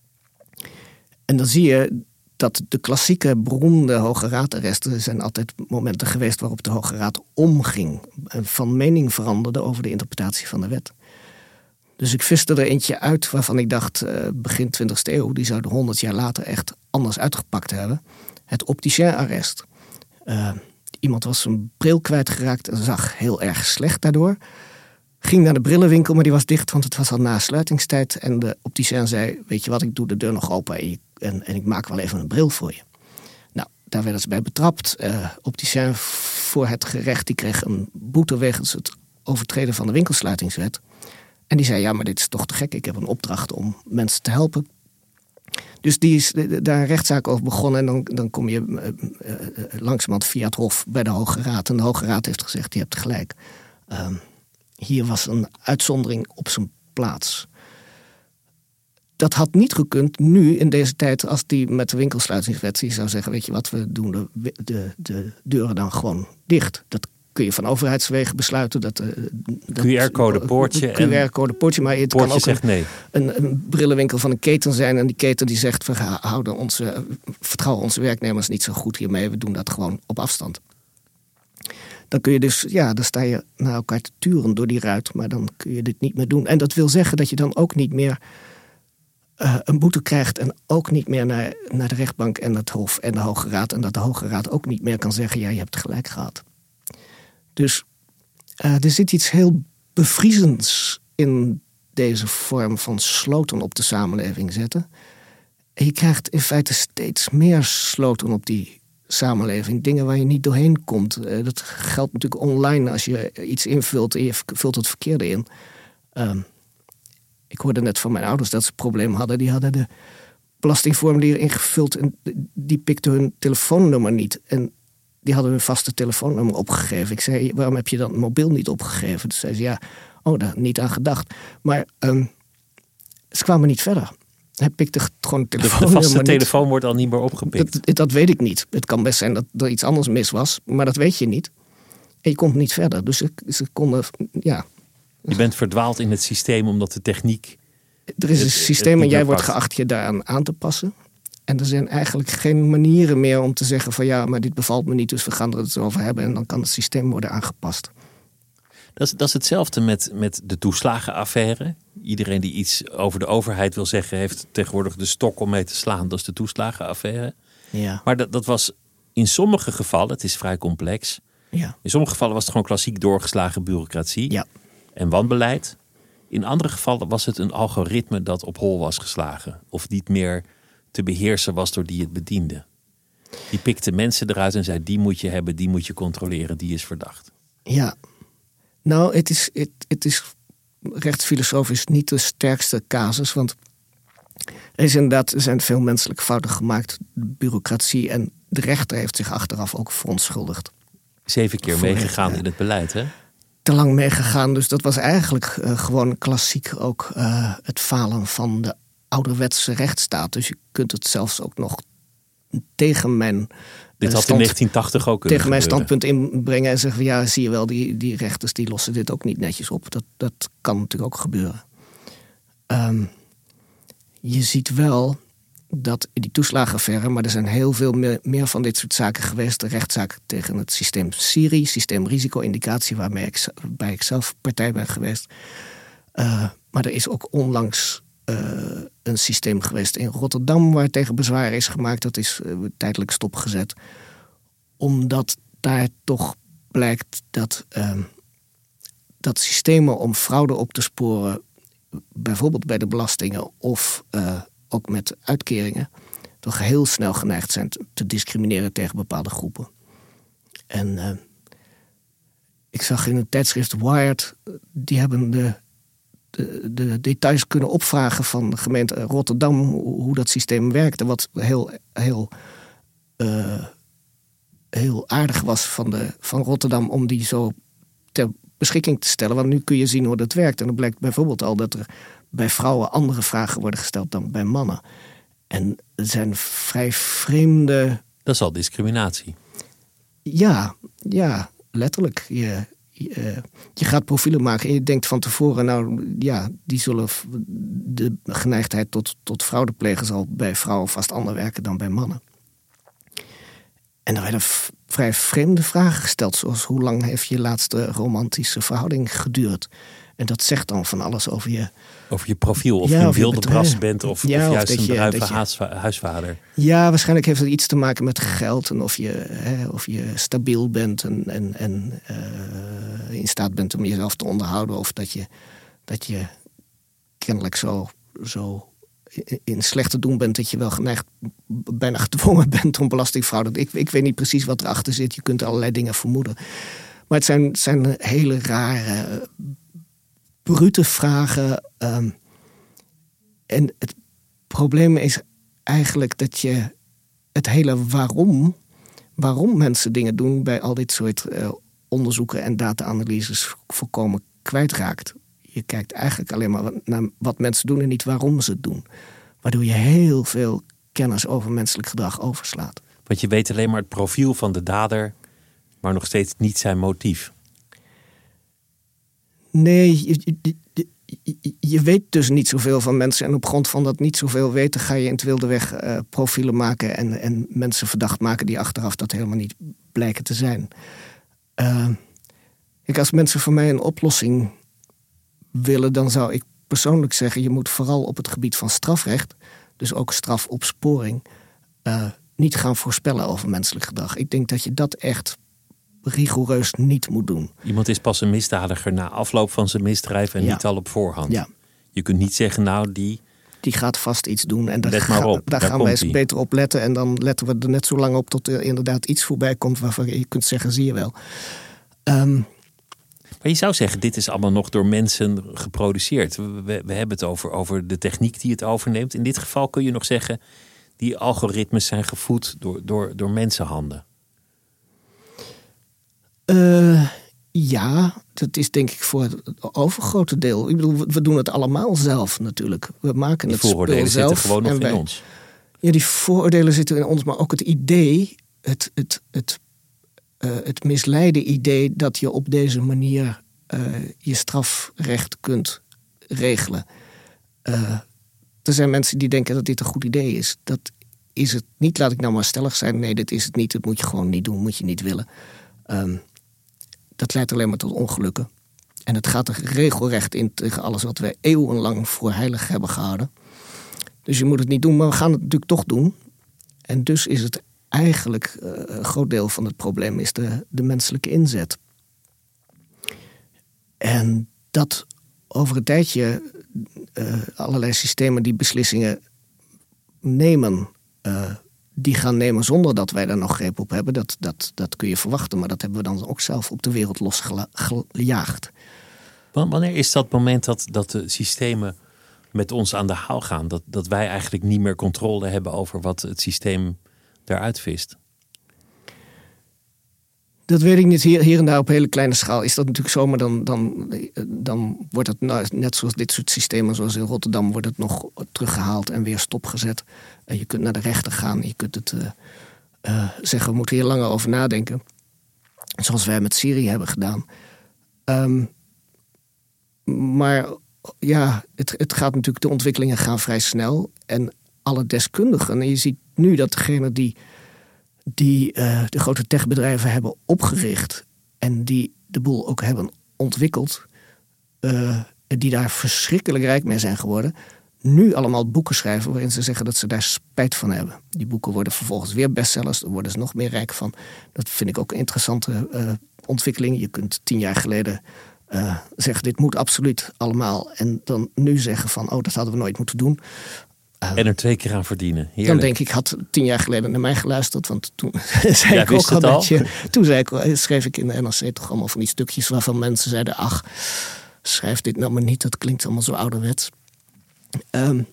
En dan zie je dat de klassieke beroemde Hoge Raad arresten zijn altijd momenten geweest waarop de Hoge Raad omging, van mening veranderde over de interpretatie van de wet. Dus ik viste er eentje uit waarvan ik dacht, uh, begin twintigste eeuw, die zouden honderd jaar later echt anders uitgepakt hebben. Het opticien-arrest. Uh, iemand was zijn bril kwijtgeraakt en zag heel erg slecht daardoor. Ging naar de brillenwinkel, maar die was dicht, want het was al na sluitingstijd. En de opticien zei, weet je wat, ik doe de deur nog open en, je, en, en ik maak wel even een bril voor je. Nou, daar werden ze bij betrapt. Uh, opticien voor het gerecht, die kreeg een boete wegens het overtreden van de winkelsluitingswet. En die zei, ja, maar dit is toch te gek. Ik heb een opdracht om mensen te helpen. Dus die is daar een rechtszaak over begonnen. En dan, dan kom je uh, uh, langzamerhand via het hof bij de Hoge Raad. En de Hoge Raad heeft gezegd, je hebt gelijk. Uh, hier was een uitzondering op zijn plaats. Dat had niet gekund nu in deze tijd als die met de winkelsluitingswet die zou zeggen, weet je wat, we doen de, de, de deuren dan gewoon dicht. Dat kun je van overheidswegen besluiten. Dat, dat, Q R-code poortje. Q R-code poortje, maar het poortje kan ook zegt een, nee. een, een brillenwinkel van een keten zijn. En die keten die zegt, we houden onze, vertrouwen onze werknemers niet zo goed hiermee. We doen dat gewoon op afstand. Dan kun je dus, ja, dan sta je naar elkaar te turen door die ruit. Maar dan kun je dit niet meer doen. En dat wil zeggen dat je dan ook niet meer uh, een boete krijgt. En ook niet meer naar, naar de rechtbank en het hof en de Hoge Raad. En dat de Hoge Raad ook niet meer kan zeggen, ja, je hebt gelijk gehad. Dus uh, er zit iets heel bevriezends in deze vorm van sloten op de samenleving zetten. En je krijgt in feite steeds meer sloten op die samenleving. Dingen waar je niet doorheen komt. Uh, dat geldt natuurlijk online als je iets invult en je vult het verkeerde in. Uh, ik hoorde net van mijn ouders dat ze een probleem hadden. Die hadden de belastingformulier ingevuld en die pikte hun telefoonnummer niet. En die hadden hun vaste telefoonnummer opgegeven. Ik zei, waarom heb je dan mobiel niet opgegeven? Toen zei ze, ja, oh, daar niet aan gedacht. Maar um, ze kwamen niet verder. Hij pikte gewoon het telefoonnummer. De vaste telefoon wordt al niet meer opgepikt. Dat, dat weet ik niet. Het kan best zijn dat er iets anders mis was, maar dat weet je niet. En je komt niet verder. Dus ze, ze konden, ja. Je bent verdwaald in het systeem omdat de techniek... Er is een het, systeem het en jij wordt geacht je daaraan aan te passen. En er zijn eigenlijk geen manieren meer om te zeggen van ja, maar dit bevalt me niet, dus we gaan er het over hebben en dan kan het systeem worden aangepast. Dat is, dat is hetzelfde met, met de toeslagenaffaire. Iedereen die iets over de overheid wil zeggen, heeft tegenwoordig de stok om mee te slaan. Dat is de toeslagenaffaire. Ja. Maar dat, dat was in sommige gevallen, het is vrij complex. Ja. In sommige gevallen was het gewoon klassiek doorgeslagen bureaucratie ja. en wanbeleid. In andere gevallen was het een algoritme dat op hol was geslagen. Of niet meer te beheersen was door die het bediende. Die pikte mensen eruit en zei, die moet je hebben, die moet je controleren, die is verdacht. Ja, nou, het is, het, het is rechtsfilosofisch niet de sterkste casus, want er is inderdaad, er zijn veel menselijke fouten gemaakt, de bureaucratie, en de rechter heeft zich achteraf ook verontschuldigd. Zeven keer meegegaan uh, in het beleid, hè? Te lang meegegaan, dus dat was eigenlijk uh, gewoon klassiek ook uh, het falen van de ouderwetse rechtsstaat. Dus je kunt het zelfs ook nog tegen mijn... Dit had stand, in negentien tachtig ook kunnen tegen mijn gebeuren. standpunt inbrengen en zeggen, ja, zie je wel, die, die rechters die lossen dit ook niet netjes op. Dat, dat kan natuurlijk ook gebeuren. Um, je ziet wel dat in die toeslagenaffaire, maar er zijn heel veel meer, meer van dit soort zaken geweest. De rechtszaak tegen het systeem Siri, systeem risico-indicatie, waarmee ik, waarbij ik zelf partij ben geweest. Uh, maar er is ook onlangs uh, een systeem geweest in Rotterdam waar tegen bezwaar is gemaakt. Dat is uh, tijdelijk stopgezet. Omdat daar toch blijkt dat, uh, dat systemen om fraude op te sporen, bijvoorbeeld bij de belastingen of uh, ook met uitkeringen, toch heel snel geneigd zijn te discrimineren tegen bepaalde groepen. En uh, ik zag in het tijdschrift Wired, die hebben de, de, de details kunnen opvragen van de gemeente Rotterdam, hoe dat systeem werkte, wat heel, heel, uh, heel aardig was van, de, van Rotterdam om die zo ter beschikking te stellen. Want nu kun je zien hoe dat werkt. En dan blijkt bijvoorbeeld al dat er bij vrouwen andere vragen worden gesteld dan bij mannen. En er zijn vrij vreemde... Dat is al discriminatie. Ja, ja, letterlijk. Je, je, je gaat profielen maken en je denkt van tevoren, nou ja, die zullen de geneigdheid tot, tot fraude plegen zal bij vrouwen vast anders werken dan bij mannen. En er werden v- vrij vreemde vragen gesteld, zoals hoe lang heeft je laatste romantische verhouding geduurd? En dat zegt dan van alles over je... Over je profiel, of ja, je een of je wilde bedrijf. bras bent of, Ja, of of juist dat een je- druive dat je- huisva- huisvader. Ja, waarschijnlijk heeft het iets te maken met geld en of je, hè, of je stabiel bent en, en, en uh, in staat bent om jezelf te onderhouden. Of dat je, dat je kennelijk zo, zo in slecht te doen bent dat je wel geneigd, bijna gedwongen bent om belastingfraude. Ik, ik weet niet precies wat erachter zit. Je kunt allerlei dingen vermoeden. Maar het zijn, het zijn hele rare, brute vragen. Um, en het probleem is eigenlijk dat je het hele waarom, waarom mensen dingen doen bij al dit soort uh, onderzoeken en data-analyses volkomen kwijtraakt. Je kijkt eigenlijk alleen maar naar wat mensen doen en niet waarom ze het doen. Waardoor je heel veel kennis over menselijk gedrag overslaat. Want je weet alleen maar het profiel van de dader, maar nog steeds niet zijn motief. Nee, je, je, je, je weet dus niet zoveel van mensen. En op grond van dat niet zoveel weten ga je in het wilde weg uh, profielen maken en, en mensen verdacht maken die achteraf dat helemaal niet blijken te zijn. Uh, kijk, als mensen voor mij een oplossing willen, dan zou ik persoonlijk zeggen, je moet vooral op het gebied van strafrecht, dus ook strafopsporing, uh, niet gaan voorspellen over menselijk gedrag. Ik denk dat je dat echt rigoureus niet moet doen. Iemand is pas een misdadiger na afloop van zijn misdrijf en Ja. niet al op voorhand. Ja. Je kunt niet zeggen, nou, die... Die gaat vast iets doen. En daar, Let maar ga- op, daar daar gaan wij eens komt ie. beter op letten. En dan letten we er net zo lang op tot er inderdaad iets voorbij komt waarvan je kunt zeggen, zie je wel. Um, Maar je zou zeggen, dit is allemaal nog door mensen geproduceerd. We, we, we hebben het over, over de techniek die het overneemt. In dit geval kun je nog zeggen, die algoritmes zijn gevoed door, door, door mensenhanden. Uh, ja, dat is denk ik voor het overgrote deel. Ik bedoel, we doen het allemaal zelf natuurlijk. We maken Die het spul vooroordelen zelf. zitten gewoon nog en in wij- ons. Ja, die vooroordelen zitten in ons, maar ook het idee, het, het, het, uh, het misleide idee dat je op deze manier uh, je strafrecht kunt regelen. Uh, er zijn mensen die denken dat dit een goed idee is. Dat is het niet, laat ik nou maar stellig zijn. Nee, dit is het niet, dat moet je gewoon niet doen, moet je niet willen. Um, dat leidt alleen maar tot ongelukken. En het gaat er regelrecht in tegen alles wat wij eeuwenlang voor heilig hebben gehouden. Dus je moet het niet doen, maar we gaan het natuurlijk toch doen. En dus is het eigenlijk, uh, een groot deel van het probleem is de, de menselijke inzet. En dat over een tijdje uh, allerlei systemen die beslissingen nemen, uh, die gaan nemen zonder dat wij daar nog greep op hebben. Dat, dat, dat kun je verwachten, maar dat hebben we dan ook zelf op de wereld losgejaagd. Wanneer is dat moment dat, dat de systemen met ons aan de haal gaan? Dat, dat wij eigenlijk niet meer controle hebben over wat het systeem daaruit vist? Dat weet ik niet. Hier, hier en daar op hele kleine schaal is dat natuurlijk zo. Maar dan, dan, dan wordt het nou, net zoals dit soort systemen, zoals in Rotterdam, wordt het nog teruggehaald en weer stopgezet. En je kunt naar de rechter gaan. Je kunt het uh, uh, zeggen, we moeten hier langer over nadenken. Zoals wij met Syrië hebben gedaan. Um, maar ja, het, het gaat natuurlijk, de ontwikkelingen gaan vrij snel. En alle deskundigen, en je ziet nu dat degene die, die uh, de grote techbedrijven hebben opgericht en die de boel ook hebben ontwikkeld, uh, die daar verschrikkelijk rijk mee zijn geworden, nu allemaal boeken schrijven waarin ze zeggen dat ze daar spijt van hebben. Die boeken worden vervolgens weer bestsellers, daar worden ze nog meer rijk van. Dat vind ik ook een interessante uh, ontwikkeling. Je kunt tien jaar geleden uh, zeggen, dit moet absoluut allemaal. En dan nu zeggen van, oh, dat hadden we nooit moeten doen. Uh, en er twee keer aan verdienen. Heerlijk. Dan denk ik, had tien jaar geleden naar mij geluisterd. Want toen zei ja, ik ook al dat dat je, toen zei ik, schreef ik in de N R C toch allemaal van die stukjes waarvan mensen zeiden, ach, schrijf dit nou maar niet, dat klinkt allemaal zo ouderwets. Um,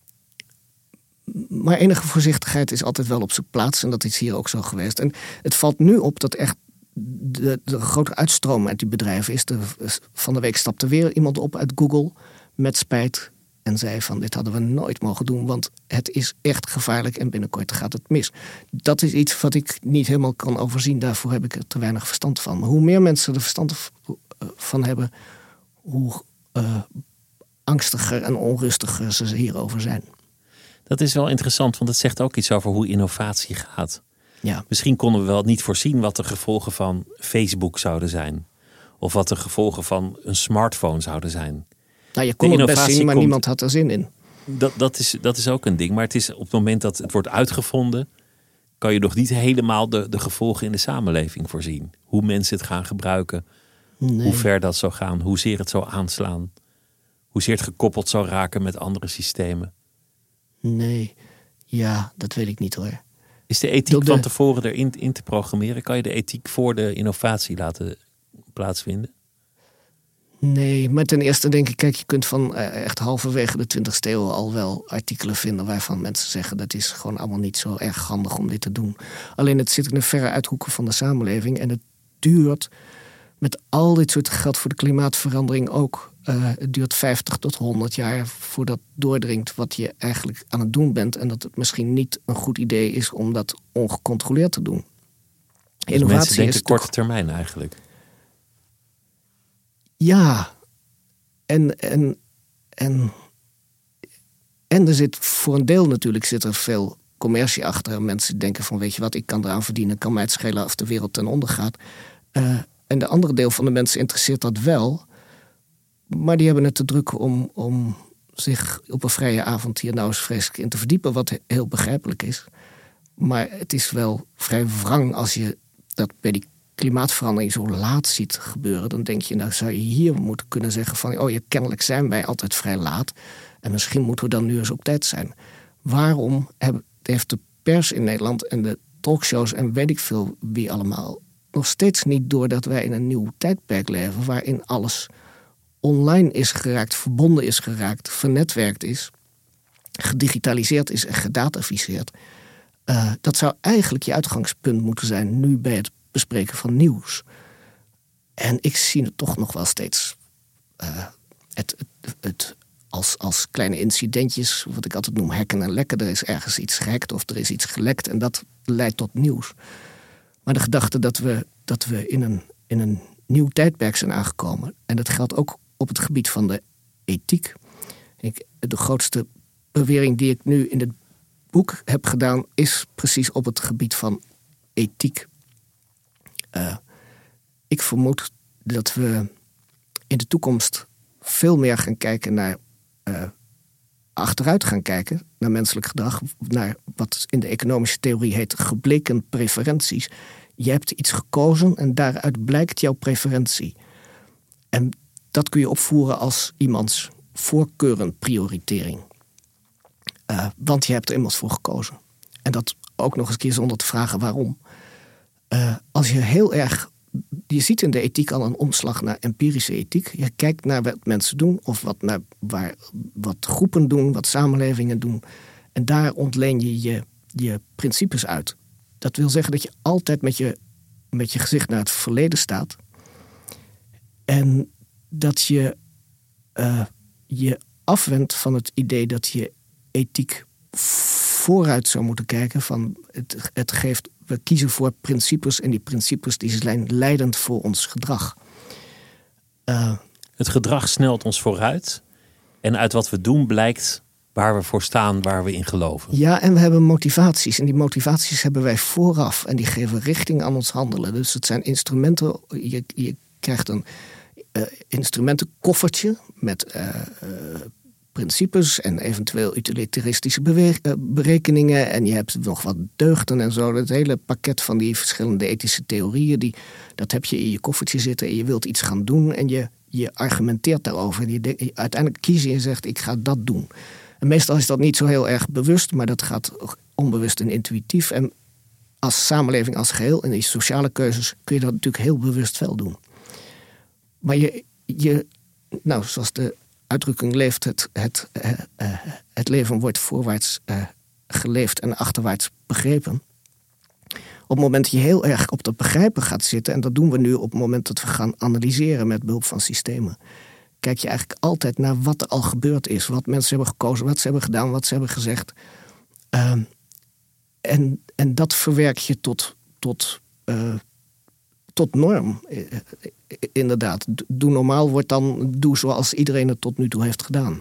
maar enige voorzichtigheid is altijd wel op zijn plaats. En dat is hier ook zo geweest. En het valt nu op dat echt de, de grote uitstroom uit die bedrijven is. De, van de week stapte weer iemand op uit Google met spijt en zei van, dit hadden we nooit mogen doen, want het is echt gevaarlijk en binnenkort gaat het mis. Dat is iets wat ik niet helemaal kan overzien. Daarvoor heb ik er te weinig verstand van. Maar hoe meer mensen er verstand van hebben, hoe uh, angstiger en onrustiger ze hierover zijn. Dat is wel interessant, want het zegt ook iets over hoe innovatie gaat. Ja. Misschien konden we wel niet voorzien wat de gevolgen van Facebook zouden zijn. Of wat de gevolgen van een smartphone zouden zijn. Nou, je kon het best zien, maar komt, niemand had er zin in. Dat, dat, is, dat is ook een ding. Maar het is op het moment dat het wordt uitgevonden, kan je nog niet helemaal de, de gevolgen in de samenleving voorzien. Hoe mensen het gaan gebruiken. Nee. Hoe ver dat zou gaan. Hoezeer het zou aanslaan. Hoezeer het gekoppeld zou raken met andere systemen. Nee, ja, dat weet ik niet hoor. Is de ethiek de... van tevoren erin in te programmeren? Kan je de ethiek voor de innovatie laten plaatsvinden? Nee, maar ten eerste denk ik, kijk, je kunt van uh, echt halverwege de twintigste eeuw al wel artikelen vinden waarvan mensen zeggen dat is gewoon allemaal niet zo erg handig om dit te doen. Alleen het zit in de verre uithoeken van de samenleving en het duurt met al dit soort geld voor de klimaatverandering ook. Uh, het duurt vijftig tot honderd jaar voordat doordringt wat je eigenlijk aan het doen bent en dat het misschien niet een goed idee is om dat ongecontroleerd te doen. Dus innovatie mensen denken is korte toch... termijn eigenlijk. Ja, en, en, en, en er zit voor een deel natuurlijk zit er veel commercie achter. Mensen denken van, weet je wat, ik kan eraan verdienen, kan mij het schelen of de wereld ten onder gaat. Uh, en de andere deel van de mensen interesseert dat wel, maar die hebben het te druk om, om zich op een vrije avond hier nou eens vreselijk in te verdiepen, wat heel begrijpelijk is. Maar het is wel vrij wrang als je dat bij die klimaatverandering zo laat ziet gebeuren, dan denk je, nou zou je hier moeten kunnen zeggen van, oh ja, kennelijk zijn wij altijd vrij laat en misschien moeten we dan nu eens op tijd zijn. Waarom hebben, heeft de pers in Nederland en de talkshows en weet ik veel wie allemaal nog steeds niet door dat wij in een nieuw tijdperk leven waarin alles online is geraakt, verbonden is geraakt, vernetwerkt is, gedigitaliseerd is en gedataficeerd. Uh, dat zou eigenlijk je uitgangspunt moeten zijn nu bij het bespreken van nieuws. En ik zie het toch nog wel steeds uh, het, het, het als, als kleine incidentjes, wat ik altijd noem hekken en lekken. Er is ergens iets gehackt of er is iets gelekt en dat leidt tot nieuws. Maar de gedachte dat we, dat we in, een, in een nieuw tijdperk zijn aangekomen, en dat geldt ook op het gebied van de ethiek. Ik, de grootste bewering die ik nu in het boek heb gedaan is precies op het gebied van ethiek. Uh, ik vermoed dat we in de toekomst veel meer gaan kijken naar uh, achteruit gaan kijken naar menselijk gedrag, naar wat in de economische theorie heet gebleken preferenties. Je hebt iets gekozen en daaruit blijkt jouw preferentie. En dat kun je opvoeren als iemands voorkeurenprioritering. Uh, want je hebt er immers voor gekozen. En dat ook nog eens een keer zonder te vragen waarom. Uh, als je heel erg... Je ziet in de ethiek al een omslag naar empirische ethiek. Je kijkt naar wat mensen doen, of wat, naar waar, wat groepen doen, wat samenlevingen doen. En daar ontleen je, je je principes uit. Dat wil zeggen dat je altijd met je, met je gezicht naar het verleden staat. En dat je uh, je afwendt van het idee dat je ethiek vooruit zou moeten kijken. Van het, het geeft, we kiezen voor principes en die principes die zijn leidend voor ons gedrag. Uh, het gedrag snelt ons vooruit. En uit wat we doen blijkt waar we voor staan, waar we in geloven. Ja, en we hebben motivaties. En die motivaties hebben wij vooraf. En die geven richting aan ons handelen. Dus het zijn instrumenten. Je, je krijgt een uh, instrumentenkoffertje met uh, uh, principes en eventueel utilitaristische bewe- uh, berekeningen. En je hebt nog wat deugden en zo. Het hele pakket van die verschillende ethische theorieën, die, dat heb je in je koffertje zitten en je wilt iets gaan doen en je, je argumenteert daarover. En je de, uiteindelijk kies je en zegt, ik ga dat doen. En meestal is dat niet zo heel erg bewust, maar dat gaat onbewust en intuïtief. En als samenleving als geheel, in die sociale keuzes, kun je dat natuurlijk heel bewust wel doen. Maar je, je nou, zoals de uitdrukking leeft, het, het, uh, uh, het leven wordt voorwaarts uh, geleefd en achterwaarts begrepen. Op het moment dat je heel erg op dat begrijpen gaat zitten, en dat doen we nu op het moment dat we gaan analyseren met behulp van systemen, kijk je eigenlijk altijd naar wat er al gebeurd is. Wat mensen hebben gekozen, wat ze hebben gedaan, wat ze hebben gezegd. Uh, en, en dat verwerk je tot, tot, uh, tot norm. Uh, inderdaad. Doe normaal wordt dan doe zoals iedereen het tot nu toe heeft gedaan.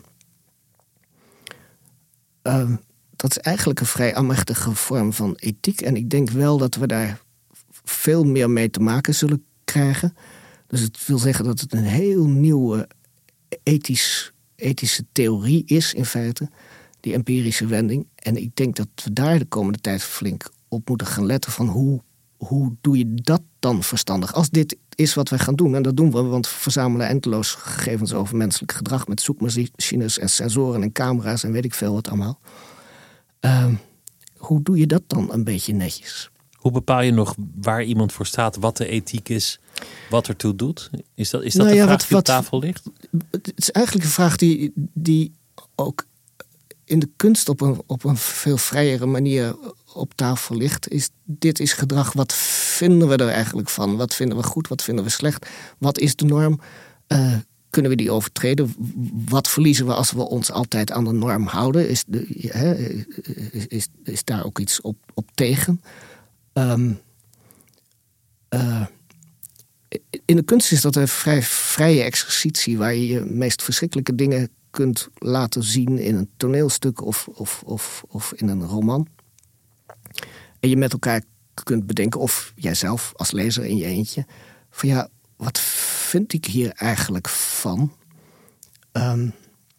Uh, dat is eigenlijk een vrij amechtige vorm van ethiek. En ik denk wel dat we daar veel meer mee te maken zullen krijgen. Dus het wil zeggen dat het een heel nieuwe ethisch, ethische theorie is in feite, die empirische wending. En ik denk dat we daar de komende tijd flink op moeten gaan letten van hoe, hoe doe je dat dan verstandig? Als dit is wat wij gaan doen, en dat doen we, want we verzamelen eindeloos gegevens over menselijk gedrag met zoekmachines en sensoren en camera's en weet ik veel wat allemaal. Uh, hoe doe je dat dan een beetje netjes? Hoe bepaal je nog waar iemand voor staat, wat de ethiek is, wat ertoe doet? Is dat, is dat nou de ja, vraag wat, die op wat, tafel ligt? Het is eigenlijk een vraag die, die ook in de kunst op een, op een veel vrijere manier op tafel ligt. Is, dit is gedrag, wat vinden we er eigenlijk van? Wat vinden we goed, wat vinden we slecht? Wat is de norm? Uh, kunnen we die overtreden? Wat verliezen we als we ons altijd aan de norm houden? Is, de, hè, is, is, is daar ook iets op, op tegen? Um, uh, in de kunst is dat een vrij vrije exercitie, waar je je meest verschrikkelijke dingen kunt laten zien in een toneelstuk of, of, of, of in een roman. En je met elkaar kunt bedenken, of jijzelf als lezer in je eentje, van ja, wat vind ik hier eigenlijk van? Um,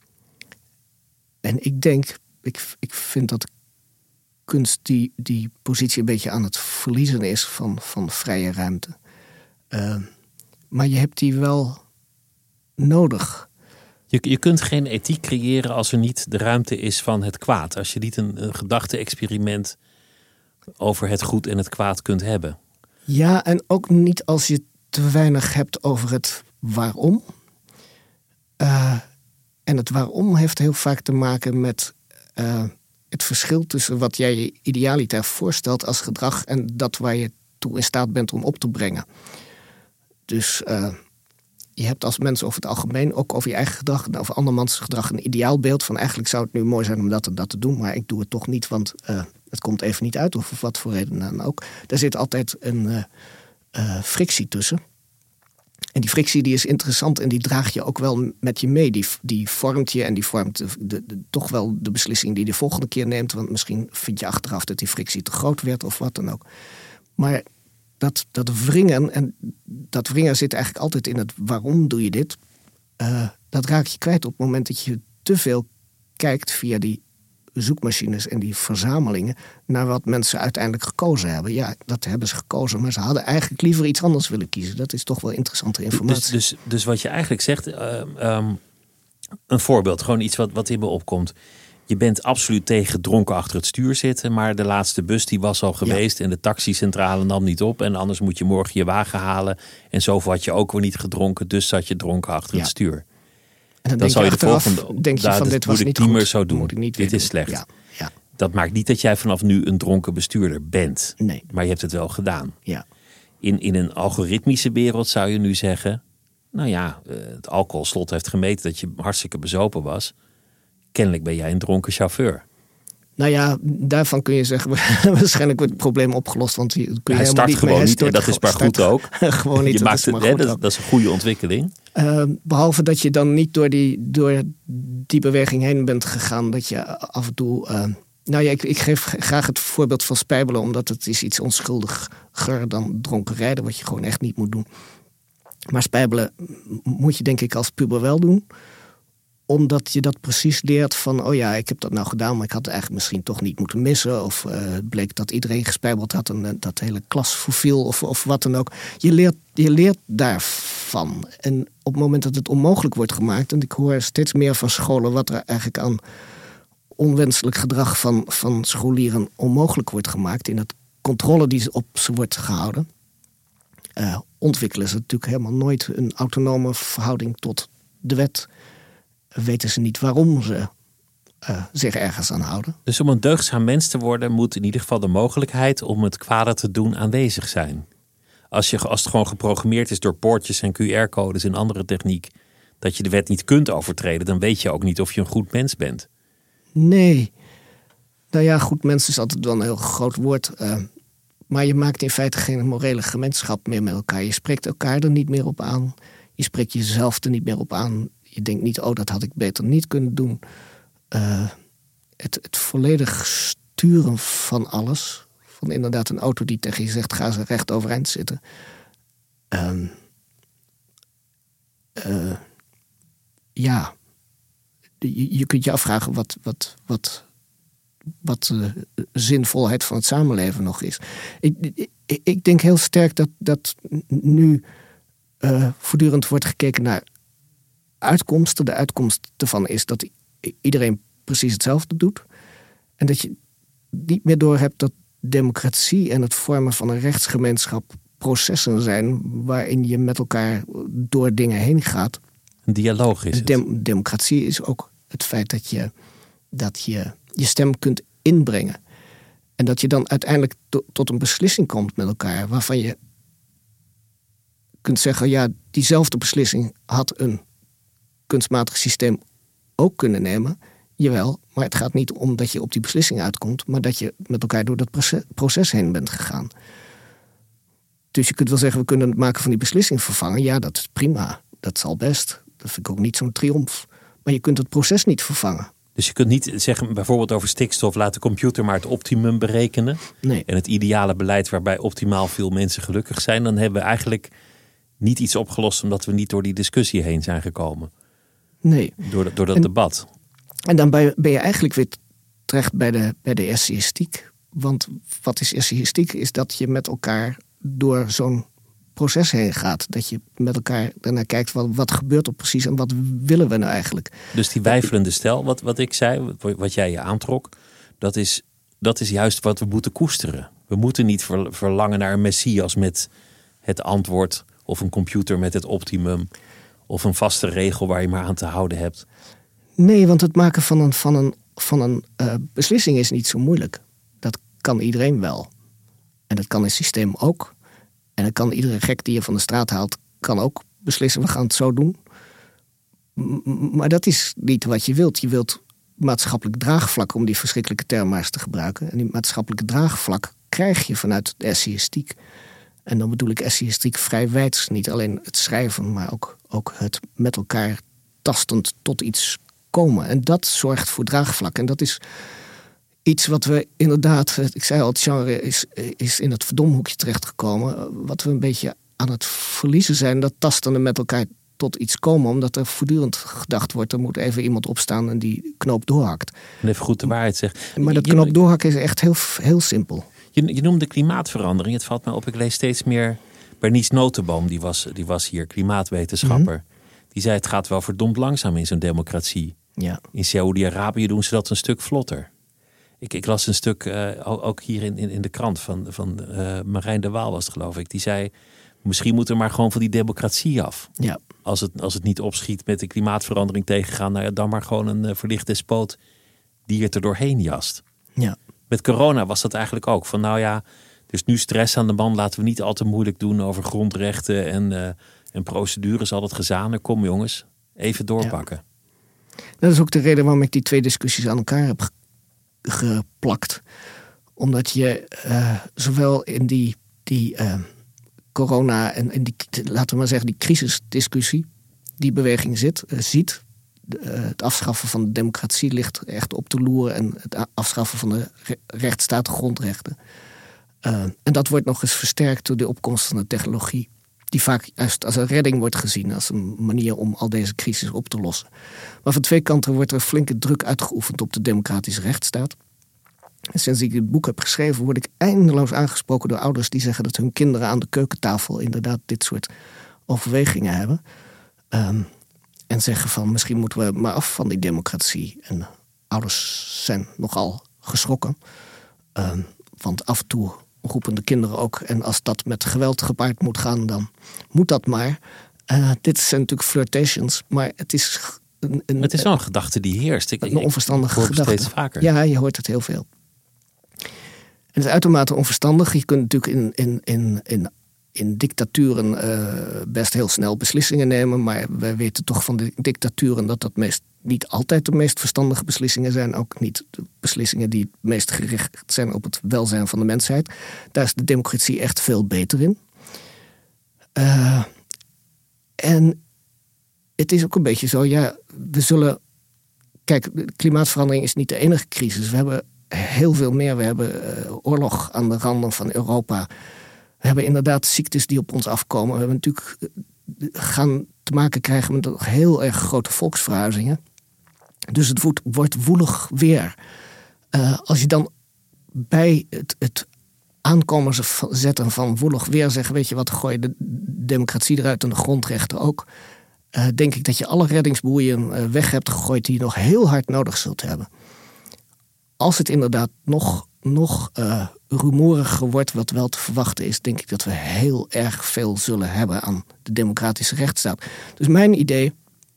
en ik denk, ik, ik vind dat kunst die, die positie een beetje aan het verliezen is van, van vrije ruimte. Uh, maar je hebt die wel nodig. Je, je kunt geen ethiek creëren als er niet de ruimte is van het kwaad. Als je niet een, een gedachte-experiment over het goed en het kwaad kunt hebben. Ja, en ook niet als je te weinig hebt over het waarom. Uh, en het waarom heeft heel vaak te maken met uh, het verschil tussen wat jij je idealiter voorstelt als gedrag en dat waar je toe in staat bent om op te brengen. Dus uh, je hebt als mens over het algemeen, ook over je eigen gedrag en over andermans gedrag, een ideaalbeeld van eigenlijk zou het nu mooi zijn om dat en dat te doen, maar ik doe het toch niet, want uh, het komt even niet uit of wat voor reden dan ook. Daar zit altijd een uh, uh, frictie tussen. En die frictie die is interessant en die draag je ook wel met je mee. Die, die vormt je en die vormt de, de, de, toch wel de beslissing die je de volgende keer neemt. Want misschien vind je achteraf dat die frictie te groot werd of wat dan ook. Maar dat, dat wringen, en dat wringen zit eigenlijk altijd in het waarom doe je dit. Uh, dat raak je kwijt op het moment dat je te veel kijkt via die zoekmachines en die verzamelingen naar wat mensen uiteindelijk gekozen hebben. Ja, dat hebben ze gekozen, maar ze hadden eigenlijk liever iets anders willen kiezen. Dat is toch wel interessante informatie. Dus, dus, dus wat je eigenlijk zegt, uh, um, een voorbeeld, gewoon iets wat, wat in me opkomt. Je bent absoluut tegen dronken achter het stuur zitten, maar de laatste bus die was al geweest, ja, en de taxicentrale nam niet op en anders moet je morgen je wagen halen en zoveel had je ook weer niet gedronken, dus zat je dronken achter ja. het stuur. En dan, dan denk zou je de volgende, denk je van dit was niet niet goed, meer zo doen. Moet ik niet dit is doen. slecht. Ja, ja. Dat maakt niet dat jij vanaf nu een dronken bestuurder bent. Nee. Maar je hebt het wel gedaan. Ja. In, in een algoritmische wereld zou je nu zeggen, nou ja, het alcoholslot heeft gemeten dat je hartstikke bezopen was. Kennelijk ben jij een dronken chauffeur. Nou ja, daarvan kun je zeggen, waarschijnlijk wordt het probleem opgelost. Want je, kun je hij start niet gewoon mee, niet en dat is maar goed ook. Gewoon niet, je dat, maakt is het, maar hè, goed dat, ook. dat is een goede ontwikkeling. Uh, behalve dat je dan niet door die, door die beweging heen bent gegaan. Dat je af en toe... Uh, nou ja, ik, ik geef graag het voorbeeld van spijbelen. Omdat het is iets onschuldiger dan dronken rijden. Wat je gewoon echt niet moet doen. Maar spijbelen moet je denk ik als puber wel doen. Omdat je dat precies leert van, oh ja, ik heb dat nou gedaan, maar ik had het eigenlijk misschien toch niet moeten missen. Of uh, het bleek dat iedereen gespijbeld had en uh, dat de hele klas verviel of, of wat dan ook. Je leert, je leert daarvan. En op het moment dat het onmogelijk wordt gemaakt, en ik hoor steeds meer van scholen wat er eigenlijk aan onwenselijk gedrag van, van scholieren onmogelijk wordt gemaakt, in het controle die op ze wordt gehouden, uh, ontwikkelen ze natuurlijk helemaal nooit een autonome verhouding tot de wet. Weten ze niet waarom ze uh, zich ergens aan houden. Dus om een deugdzaam mens te worden moet in ieder geval de mogelijkheid om het kwade te doen aanwezig zijn. Als, je, als het gewoon geprogrammeerd is door poortjes en Q R-codes en andere techniek, dat je de wet niet kunt overtreden, dan weet je ook niet of je een goed mens bent. Nee. Nou ja, goed mens is altijd wel een heel groot woord. Uh, maar je maakt in feite geen morele gemeenschap meer met elkaar. Je spreekt elkaar er niet meer op aan. Je spreekt jezelf er niet meer op aan. Je denkt niet, oh, dat had ik beter niet kunnen doen. Uh, het, het volledig sturen van alles. Van inderdaad een auto die tegen je zegt, ga ze recht overeind zitten. Um, uh, ja. Je, je kunt je afvragen wat, wat, wat, wat de zinvolheid van het samenleven nog is. Ik, ik, ik denk heel sterk dat, dat nu uh, voortdurend wordt gekeken naar uitkomsten. De uitkomst ervan is dat iedereen precies hetzelfde doet. En dat je niet meer doorhebt dat democratie en het vormen van een rechtsgemeenschap processen zijn waarin je met elkaar door dingen heen gaat. Een dialoog is het. Dem- democratie is ook het feit dat je, dat je je stem kunt inbrengen. En dat je dan uiteindelijk to- tot een beslissing komt met elkaar waarvan je kunt zeggen, ja, diezelfde beslissing had een kunstmatig systeem ook kunnen nemen. Jawel, maar het gaat niet om dat je op die beslissing uitkomt, maar dat je met elkaar door dat proces, proces heen bent gegaan. Dus je kunt wel zeggen, we kunnen het maken van die beslissing vervangen. Ja, dat is prima. Dat zal best. Dat vind ik ook niet zo'n triomf. Maar je kunt het proces niet vervangen. Dus je kunt niet zeggen, bijvoorbeeld over stikstof, laat de computer maar het optimum berekenen. Nee. En het ideale beleid waarbij optimaal veel mensen gelukkig zijn. Dan hebben we eigenlijk niet iets opgelost omdat we niet door die discussie heen zijn gekomen. Nee. Door, door dat en, debat. En dan ben je eigenlijk weer terecht bij de, bij de essayistiek. Want wat is essayistiek? Is dat je met elkaar door zo'n proces heen gaat. Dat je met elkaar daarnaar kijkt, wat, wat gebeurt er precies en wat willen we nou eigenlijk? Dus die weifelende stijl, wat, wat ik zei, wat, wat jij je aantrok, dat is, dat is juist wat we moeten koesteren. We moeten niet ver, verlangen naar een messias met het antwoord of een computer met het optimum of een vaste regel waar je maar aan te houden hebt. Nee, want het maken van een, van een, van een uh, beslissing is niet zo moeilijk. Dat kan iedereen wel. En dat kan een systeem ook. En dan kan iedere gek die je van de straat haalt, kan ook beslissen, we gaan het zo doen. M- maar dat is niet wat je wilt. Je wilt maatschappelijk draagvlak, om die verschrikkelijke term maar eens te gebruiken. En die maatschappelijke draagvlak krijg je vanuit de essayistiek. En dan bedoel ik essayistiek vrij wijd. Niet alleen het schrijven, maar ook, ook het met elkaar tastend tot iets komen. En dat zorgt voor draagvlak. En dat is iets wat we inderdaad, ik zei al, het genre is, is in het verdomhoekje terechtgekomen. Wat we een beetje aan het verliezen zijn, dat tastende met elkaar tot iets komen. Omdat er voortdurend gedacht wordt, er moet even iemand opstaan en die knoop doorhakt. En even goed de waarheid zegt. Maar dat knoop doorhakken is echt heel, heel simpel. Je, je noemde klimaatverandering. Het valt me op, ik lees steeds meer. Bernice Notenboom, die was, die was hier klimaatwetenschapper. Mm-hmm. Die zei, het gaat wel verdomd langzaam in zo'n democratie. Ja. In Saoedi-Arabië doen ze dat een stuk vlotter. Ik, ik las een stuk, uh, ook hier in, in, in de krant, van, van uh, Marijn de Waal was het, geloof ik. Die zei, misschien moet er maar gewoon van die democratie af. Ja. Als het, als het niet opschiet met de klimaatverandering tegengaan, nou ja, dan maar gewoon een uh, verlicht despoot die het er doorheen jast. Ja. Met corona was dat eigenlijk ook. Van nou ja, er is nu stress aan de man. Laten we niet al te moeilijk doen over grondrechten en, uh, en procedures. Al dat gezanen. Kom jongens, even doorpakken. Ja. Dat is ook de reden waarom ik die twee discussies aan elkaar heb geplakt. Omdat je uh, zowel in die, die uh, corona en in die, laten we maar zeggen, die crisisdiscussie, die beweging zit, uh, ziet. De, uh, het afschaffen van de democratie ligt echt op de loer en het afschaffen van de re- rechtsstaat, de grondrechten. Uh, en dat wordt nog eens versterkt door de opkomst van de technologie, die vaak juist als een redding wordt gezien, als een manier om al deze crisis op te lossen. Maar van twee kanten wordt er flinke druk uitgeoefend op de democratische rechtsstaat. En sinds ik dit boek heb geschreven, word ik eindeloos aangesproken door ouders die zeggen dat hun kinderen aan de keukentafel inderdaad dit soort overwegingen hebben. Um, en zeggen van, misschien moeten we maar af van die democratie. En ouders zijn nogal geschrokken. Um, want af en toe roepen de kinderen ook, en als dat met geweld gepaard moet gaan, dan moet dat maar. Uh, dit zijn natuurlijk flirtations, maar het is een, een, het is wel een gedachte die heerst. Ik, een onverstandige ik hoor het gedachte. Steeds vaker. Ja, je hoort het heel veel. En het is uitermate onverstandig. Je kunt natuurlijk in, in, in, in, in dictaturen uh, best heel snel beslissingen nemen, maar wij weten toch van de dictaturen dat dat meest, niet altijd de meest verstandige beslissingen zijn. Ook niet de beslissingen die het meest gericht zijn op het welzijn van de mensheid. Daar is de democratie echt veel beter in. Uh, en het is ook een beetje zo, ja, we zullen... Kijk, klimaatverandering is niet de enige crisis. We hebben heel veel meer. We hebben uh, oorlog aan de randen van Europa. We hebben inderdaad ziektes die op ons afkomen. We hebben natuurlijk uh, gaan te maken krijgen met nog heel erg grote volksverhuizingen. Dus het wordt, wordt woelig weer. Uh, als je dan bij het, het aankomen zetten van woelig weer zeggen, weet je wat, gooi je de democratie eruit en de grondrechten ook. Uh, denk ik dat je alle reddingsboeien uh, weg hebt gegooid die je nog heel hard nodig zult hebben. Als het inderdaad nog, nog uh, rumoriger wordt, wat wel te verwachten is, denk ik dat we heel erg veel zullen hebben aan de democratische rechtsstaat. Dus mijn idee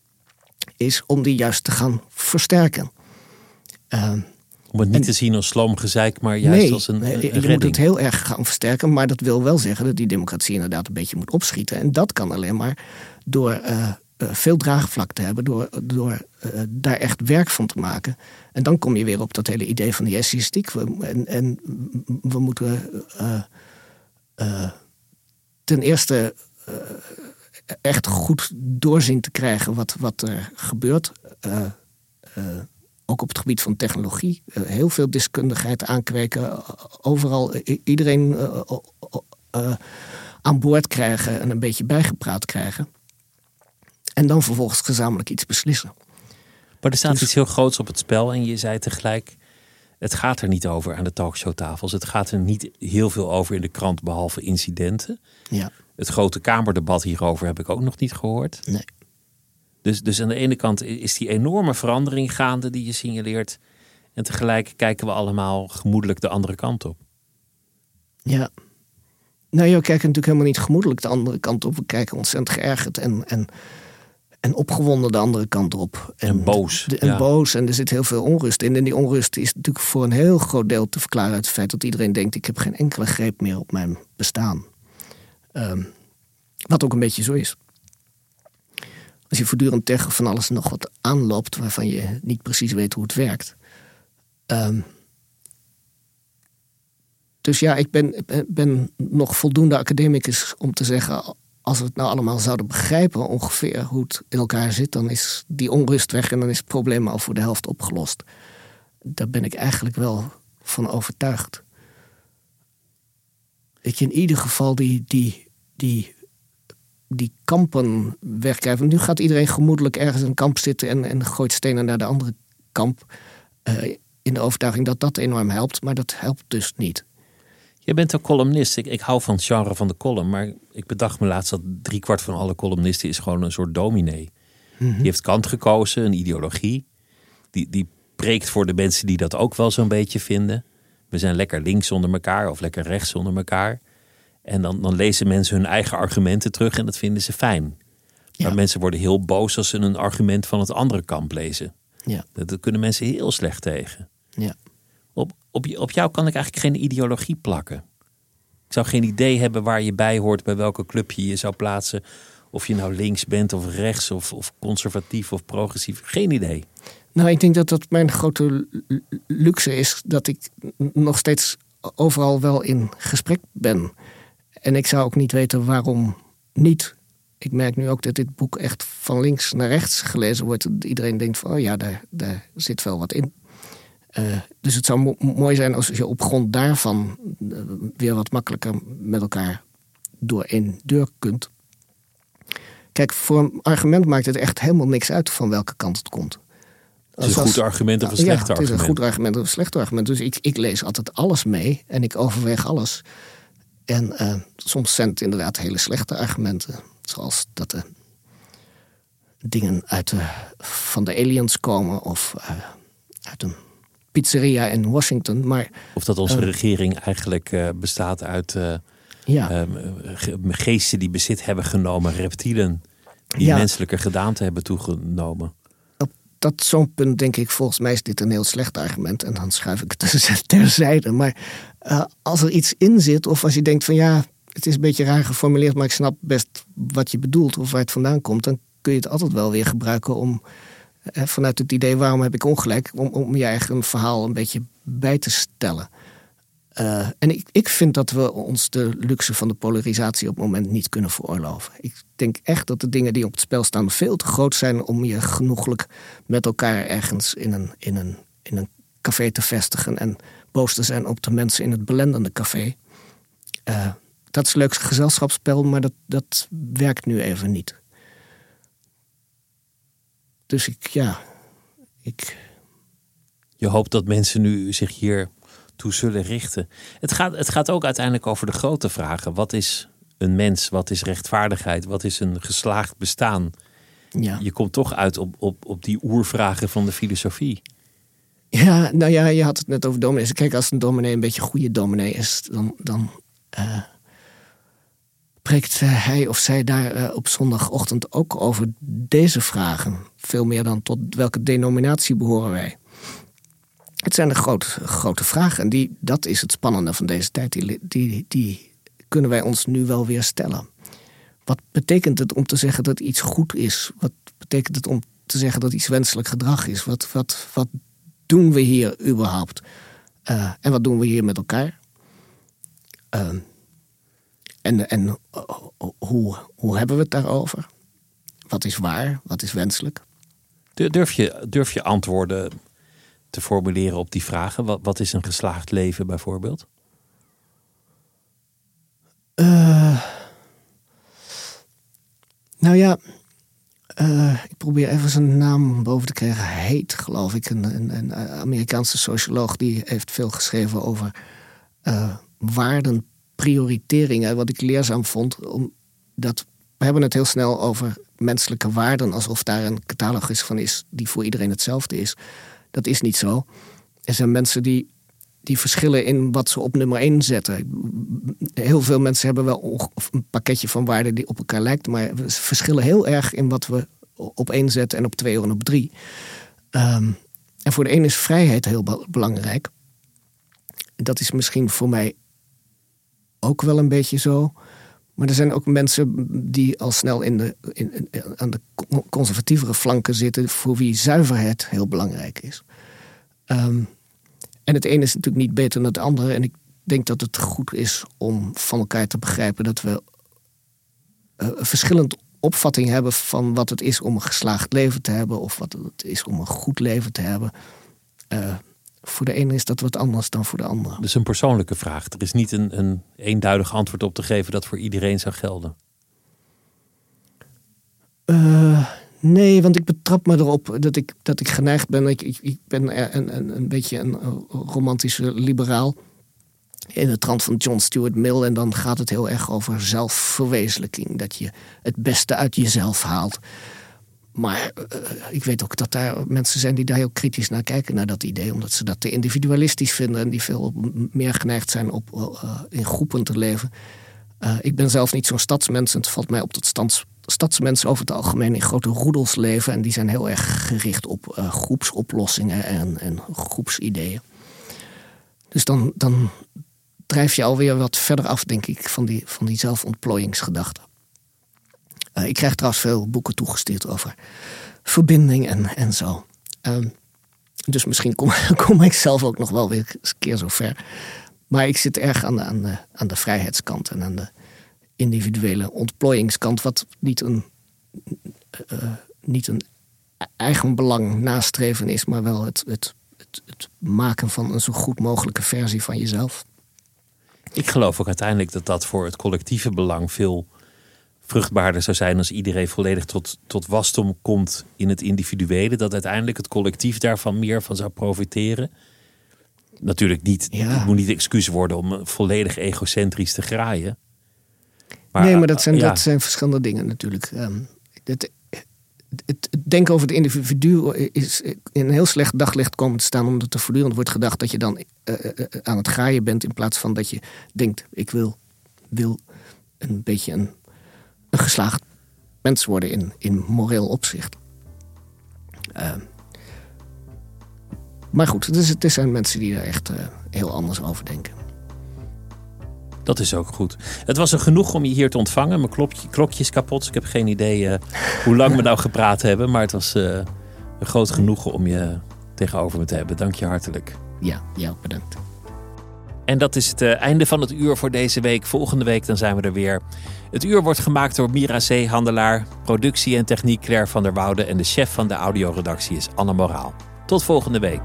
is om die juist te gaan versterken. Uh, om het niet en, te zien als sloomgezeik, maar juist nee, als een, nee, een je redding. moet het heel erg gaan versterken, maar dat wil wel zeggen dat die democratie inderdaad een beetje moet opschieten. En dat kan alleen maar door uh, uh, veel draagvlak te hebben, door, door uh, daar echt werk van te maken. En dan kom je weer op dat hele idee van die essayistiek. We, en, en we moeten uh, uh, ten eerste uh, echt goed doorzien te krijgen wat, wat er gebeurt. Uh, uh, ook op het gebied van technologie. Uh, heel veel deskundigheid aankweken. Overal i- iedereen uh, uh, uh, aan boord krijgen en een beetje bijgepraat krijgen. En dan vervolgens gezamenlijk iets beslissen. Maar er staat dus, iets heel groots op het spel. En je zei tegelijk, het gaat er niet over aan de talkshowtafels. Het gaat er niet heel veel over in de krant, behalve incidenten. Ja. Het grote Kamerdebat hierover heb ik ook nog niet gehoord. Nee. Dus, dus aan de ene kant is die enorme verandering gaande die je signaleert. En tegelijk kijken we allemaal gemoedelijk de andere kant op. Ja. Nou, we kijken natuurlijk helemaal niet gemoedelijk de andere kant op. We kijken ontzettend geërgerd en, en, en opgewonden de andere kant op. En, en boos. De, en ja. boos. En er zit heel veel onrust in. En die onrust is natuurlijk voor een heel groot deel te verklaren uit het feit dat iedereen denkt: ik heb geen enkele greep meer op mijn bestaan. Um, wat ook een beetje zo is. Als je voortdurend tegen van alles en nog wat aanloopt waarvan je niet precies weet hoe het werkt. Um, dus ja, ik ben, ben nog voldoende academicus om te zeggen: als we het nou allemaal zouden begrijpen ongeveer hoe het in elkaar zit, dan is die onrust weg en dan is het probleem al voor de helft opgelost. Daar ben ik eigenlijk wel van overtuigd. Dat je in ieder geval die, die, die, die kampen wegkrijgt. Nu gaat iedereen gemoedelijk ergens in een kamp zitten en, en gooit stenen naar de andere kamp. Uh, in de overtuiging dat dat enorm helpt, maar dat helpt dus niet. Je bent een columnist. Ik, ik hou van het genre van de column, maar ik bedacht me laatst dat driekwart van alle columnisten is gewoon een soort dominee. Mm-hmm. Die heeft kant gekozen, een ideologie. Die, die preekt voor de mensen die dat ook wel zo'n beetje vinden. We zijn lekker links onder elkaar of lekker rechts onder elkaar. En dan, dan lezen mensen hun eigen argumenten terug en dat vinden ze fijn. Ja. Maar mensen worden heel boos als ze een argument van het andere kamp lezen. Ja. Dat, dat kunnen mensen heel slecht tegen. Ja. Op, op, op jou kan ik eigenlijk geen ideologie plakken. Ik zou geen idee hebben waar je bij hoort, bij welke club je je zou plaatsen. Of je nou links bent of rechts of, of conservatief of progressief. Geen idee. Nou, ik denk dat dat mijn grote luxe is. Dat ik nog steeds overal wel in gesprek ben. En ik zou ook niet weten waarom niet. Ik merk nu ook dat dit boek echt van links naar rechts gelezen wordt. Iedereen denkt van, oh ja, daar, daar zit wel wat in. Uh, dus het zou mo- mooi zijn als je op grond daarvan uh, weer wat makkelijker met elkaar door één deur kunt. Kijk, voor een argument maakt het echt helemaal niks uit van welke kant het komt. Het is een goed argument of een slecht argument. Ja, het is een goed argument of een slecht argument. Dus ik, ik lees altijd alles mee en ik overweeg alles. En uh, soms zijn het inderdaad hele slechte argumenten. Zoals dat de dingen uit de, van de aliens komen of uh, uit een pizzeria in Washington. Maar, of dat onze uh, regering eigenlijk uh, bestaat uit uh, ja. uh, geesten die bezit hebben genomen, reptielen die ja. menselijke gedaante hebben toegenomen. Op dat zo'n punt denk ik, volgens mij is dit een heel slecht argument en dan schuif ik het terzijde. Maar uh, als er iets in zit of als je denkt van ja, het is een beetje raar geformuleerd, maar ik snap best wat je bedoelt of waar het vandaan komt, dan kun je het altijd wel weer gebruiken om eh, vanuit het idee waarom heb ik ongelijk, om, om je eigen verhaal een beetje bij te stellen. Uh, en ik, ik vind dat we ons de luxe van de polarisatie op het moment niet kunnen veroorloven. Ik denk echt dat de dingen die op het spel staan veel te groot zijn om je genoeglijk met elkaar ergens in een, in een, in een café te vestigen en boos te zijn op de mensen in het belendende café. Uh, dat is een leuk gezelschapsspel, maar dat, dat werkt nu even niet. Dus ik, ja, ik... Je hoopt dat mensen nu zich hier toe zullen richten. Het gaat, het gaat ook uiteindelijk over de grote vragen. Wat is een mens? Wat is rechtvaardigheid? Wat is een geslaagd bestaan? Ja. Je komt toch uit op, op, op die oervragen van de filosofie. Ja, nou ja, je had het net over dominees. Kijk, als een dominee een beetje een goede dominee is, dan, dan uh, spreekt uh, hij of zij daar uh, op zondagochtend ook over deze vragen. Veel meer dan tot welke denominatie behoren wij. Het zijn de grote, grote vragen. En die, dat is het spannende van deze tijd. Die, die, die kunnen wij ons nu wel weer stellen. Wat betekent het om te zeggen dat iets goed is? Wat betekent het om te zeggen dat iets wenselijk gedrag is? Wat, wat, wat doen we hier überhaupt? Uh, en wat doen we hier met elkaar? Uh, en en uh, hoe, hoe hebben we het daarover? Wat is waar? Wat is wenselijk? Durf je, durf je antwoorden te formuleren op die vragen? Wat, wat is een geslaagd leven bijvoorbeeld? Uh, nou ja, uh, ik probeer even zijn naam boven te krijgen. Heet, geloof ik, een, een, een Amerikaanse socioloog die heeft veel geschreven over uh, waarden, prioriteringen. Wat ik leerzaam vond, om, dat we hebben het heel snel over menselijke waarden, alsof daar een catalogus van is die voor iedereen hetzelfde is. Dat is niet zo. Er zijn mensen die, die verschillen in wat ze op nummer één zetten. Heel veel mensen hebben wel een pakketje van waarden die op elkaar lijkt, maar we verschillen heel erg in wat we op één zetten en op twee en op drie. Um, en voor de ene is vrijheid heel be- belangrijk. Dat is misschien voor mij ook wel een beetje zo. Maar er zijn ook mensen die al snel in de, in, in, aan de conservatievere flanken zitten, voor wie zuiverheid heel belangrijk is. Um, en het ene is natuurlijk niet beter dan het andere. En ik denk dat het goed is om van elkaar te begrijpen dat we uh, een verschillend opvatting hebben van wat het is om een geslaagd leven te hebben, of wat het is om een goed leven te hebben. Uh, voor de ene is dat wat anders dan voor de andere. Dus een persoonlijke vraag. Er is niet een, een eenduidig antwoord op te geven dat voor iedereen zou gelden. Uh, nee, want ik betrap me erop dat ik, dat ik geneigd ben. Ik, ik, ik ben een, een, een beetje een romantische liberaal. In de trant van John Stuart Mill. En dan gaat het heel erg over zelfverwezenlijking. Dat je het beste uit jezelf haalt. Maar uh, ik weet ook dat daar mensen zijn die daar heel kritisch naar kijken, naar dat idee. Omdat ze dat te individualistisch vinden. En die veel meer geneigd zijn op uh, in groepen te leven. Uh, ik ben zelf niet zo'n stadsmens. En het valt mij op dat stads, stadsmensen over het algemeen in grote roedels leven. En die zijn heel erg gericht op uh, groepsoplossingen en, en groepsideeën. Dus dan, dan drijf je alweer wat verder af, denk ik, van die, van die zelfontplooiingsgedachte. Uh, ik krijg trouwens veel boeken toegestuurd over verbinding en, en zo. Uh, dus misschien kom, kom ik zelf ook nog wel weer eens een keer zo ver. Maar ik zit erg aan de, aan de, aan de vrijheidskant en aan de individuele ontplooiingskant. Wat niet een, uh, niet een eigen belang nastreven is, maar wel het, het, het, het maken van een zo goed mogelijke versie van jezelf. Ik geloof ook uiteindelijk dat dat voor het collectieve belang veel vruchtbaarder zou zijn als iedereen volledig tot, tot wasdom komt in het individuele. Dat uiteindelijk het collectief daarvan meer van zou profiteren. Natuurlijk niet, ja. Het moet niet de excuus worden om volledig egocentrisch te graaien. Maar, nee, maar dat zijn, ja. dat zijn verschillende dingen natuurlijk. Um, het, het, het denken over het individu is in een heel slecht daglicht komen te staan, omdat er voortdurend wordt gedacht dat je dan uh, uh, aan het graaien bent, in plaats van dat je denkt, ik wil, wil een beetje een, een geslaagd mens worden in, in moreel opzicht. Uh, maar goed, het, is, het zijn mensen die er echt uh, heel anders over denken. Dat is ook goed. Het was er genoeg om je hier te ontvangen. Mijn klokje, klokje is kapot. Dus ik heb geen idee uh, hoe lang we nou gepraat hebben. Maar het was uh, een groot genoegen om je tegenover me te hebben. Dank je hartelijk. Ja, jou bedankt. En dat is het uh, einde van het uur voor deze week. Volgende week dan zijn we er weer. Het uur wordt gemaakt door Mira Zeehandelaar. Productie en techniek Claire van der Woude. En de chef van de audioredactie is Anne Moraal. Tot volgende week.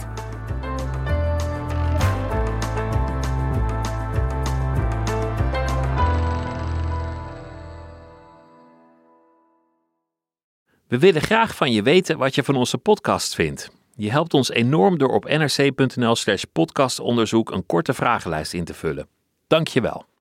We willen graag van je weten wat je van onze podcast vindt. Je helpt ons enorm door op nrc.nl slash podcastonderzoek een korte vragenlijst in te vullen. Dank je wel.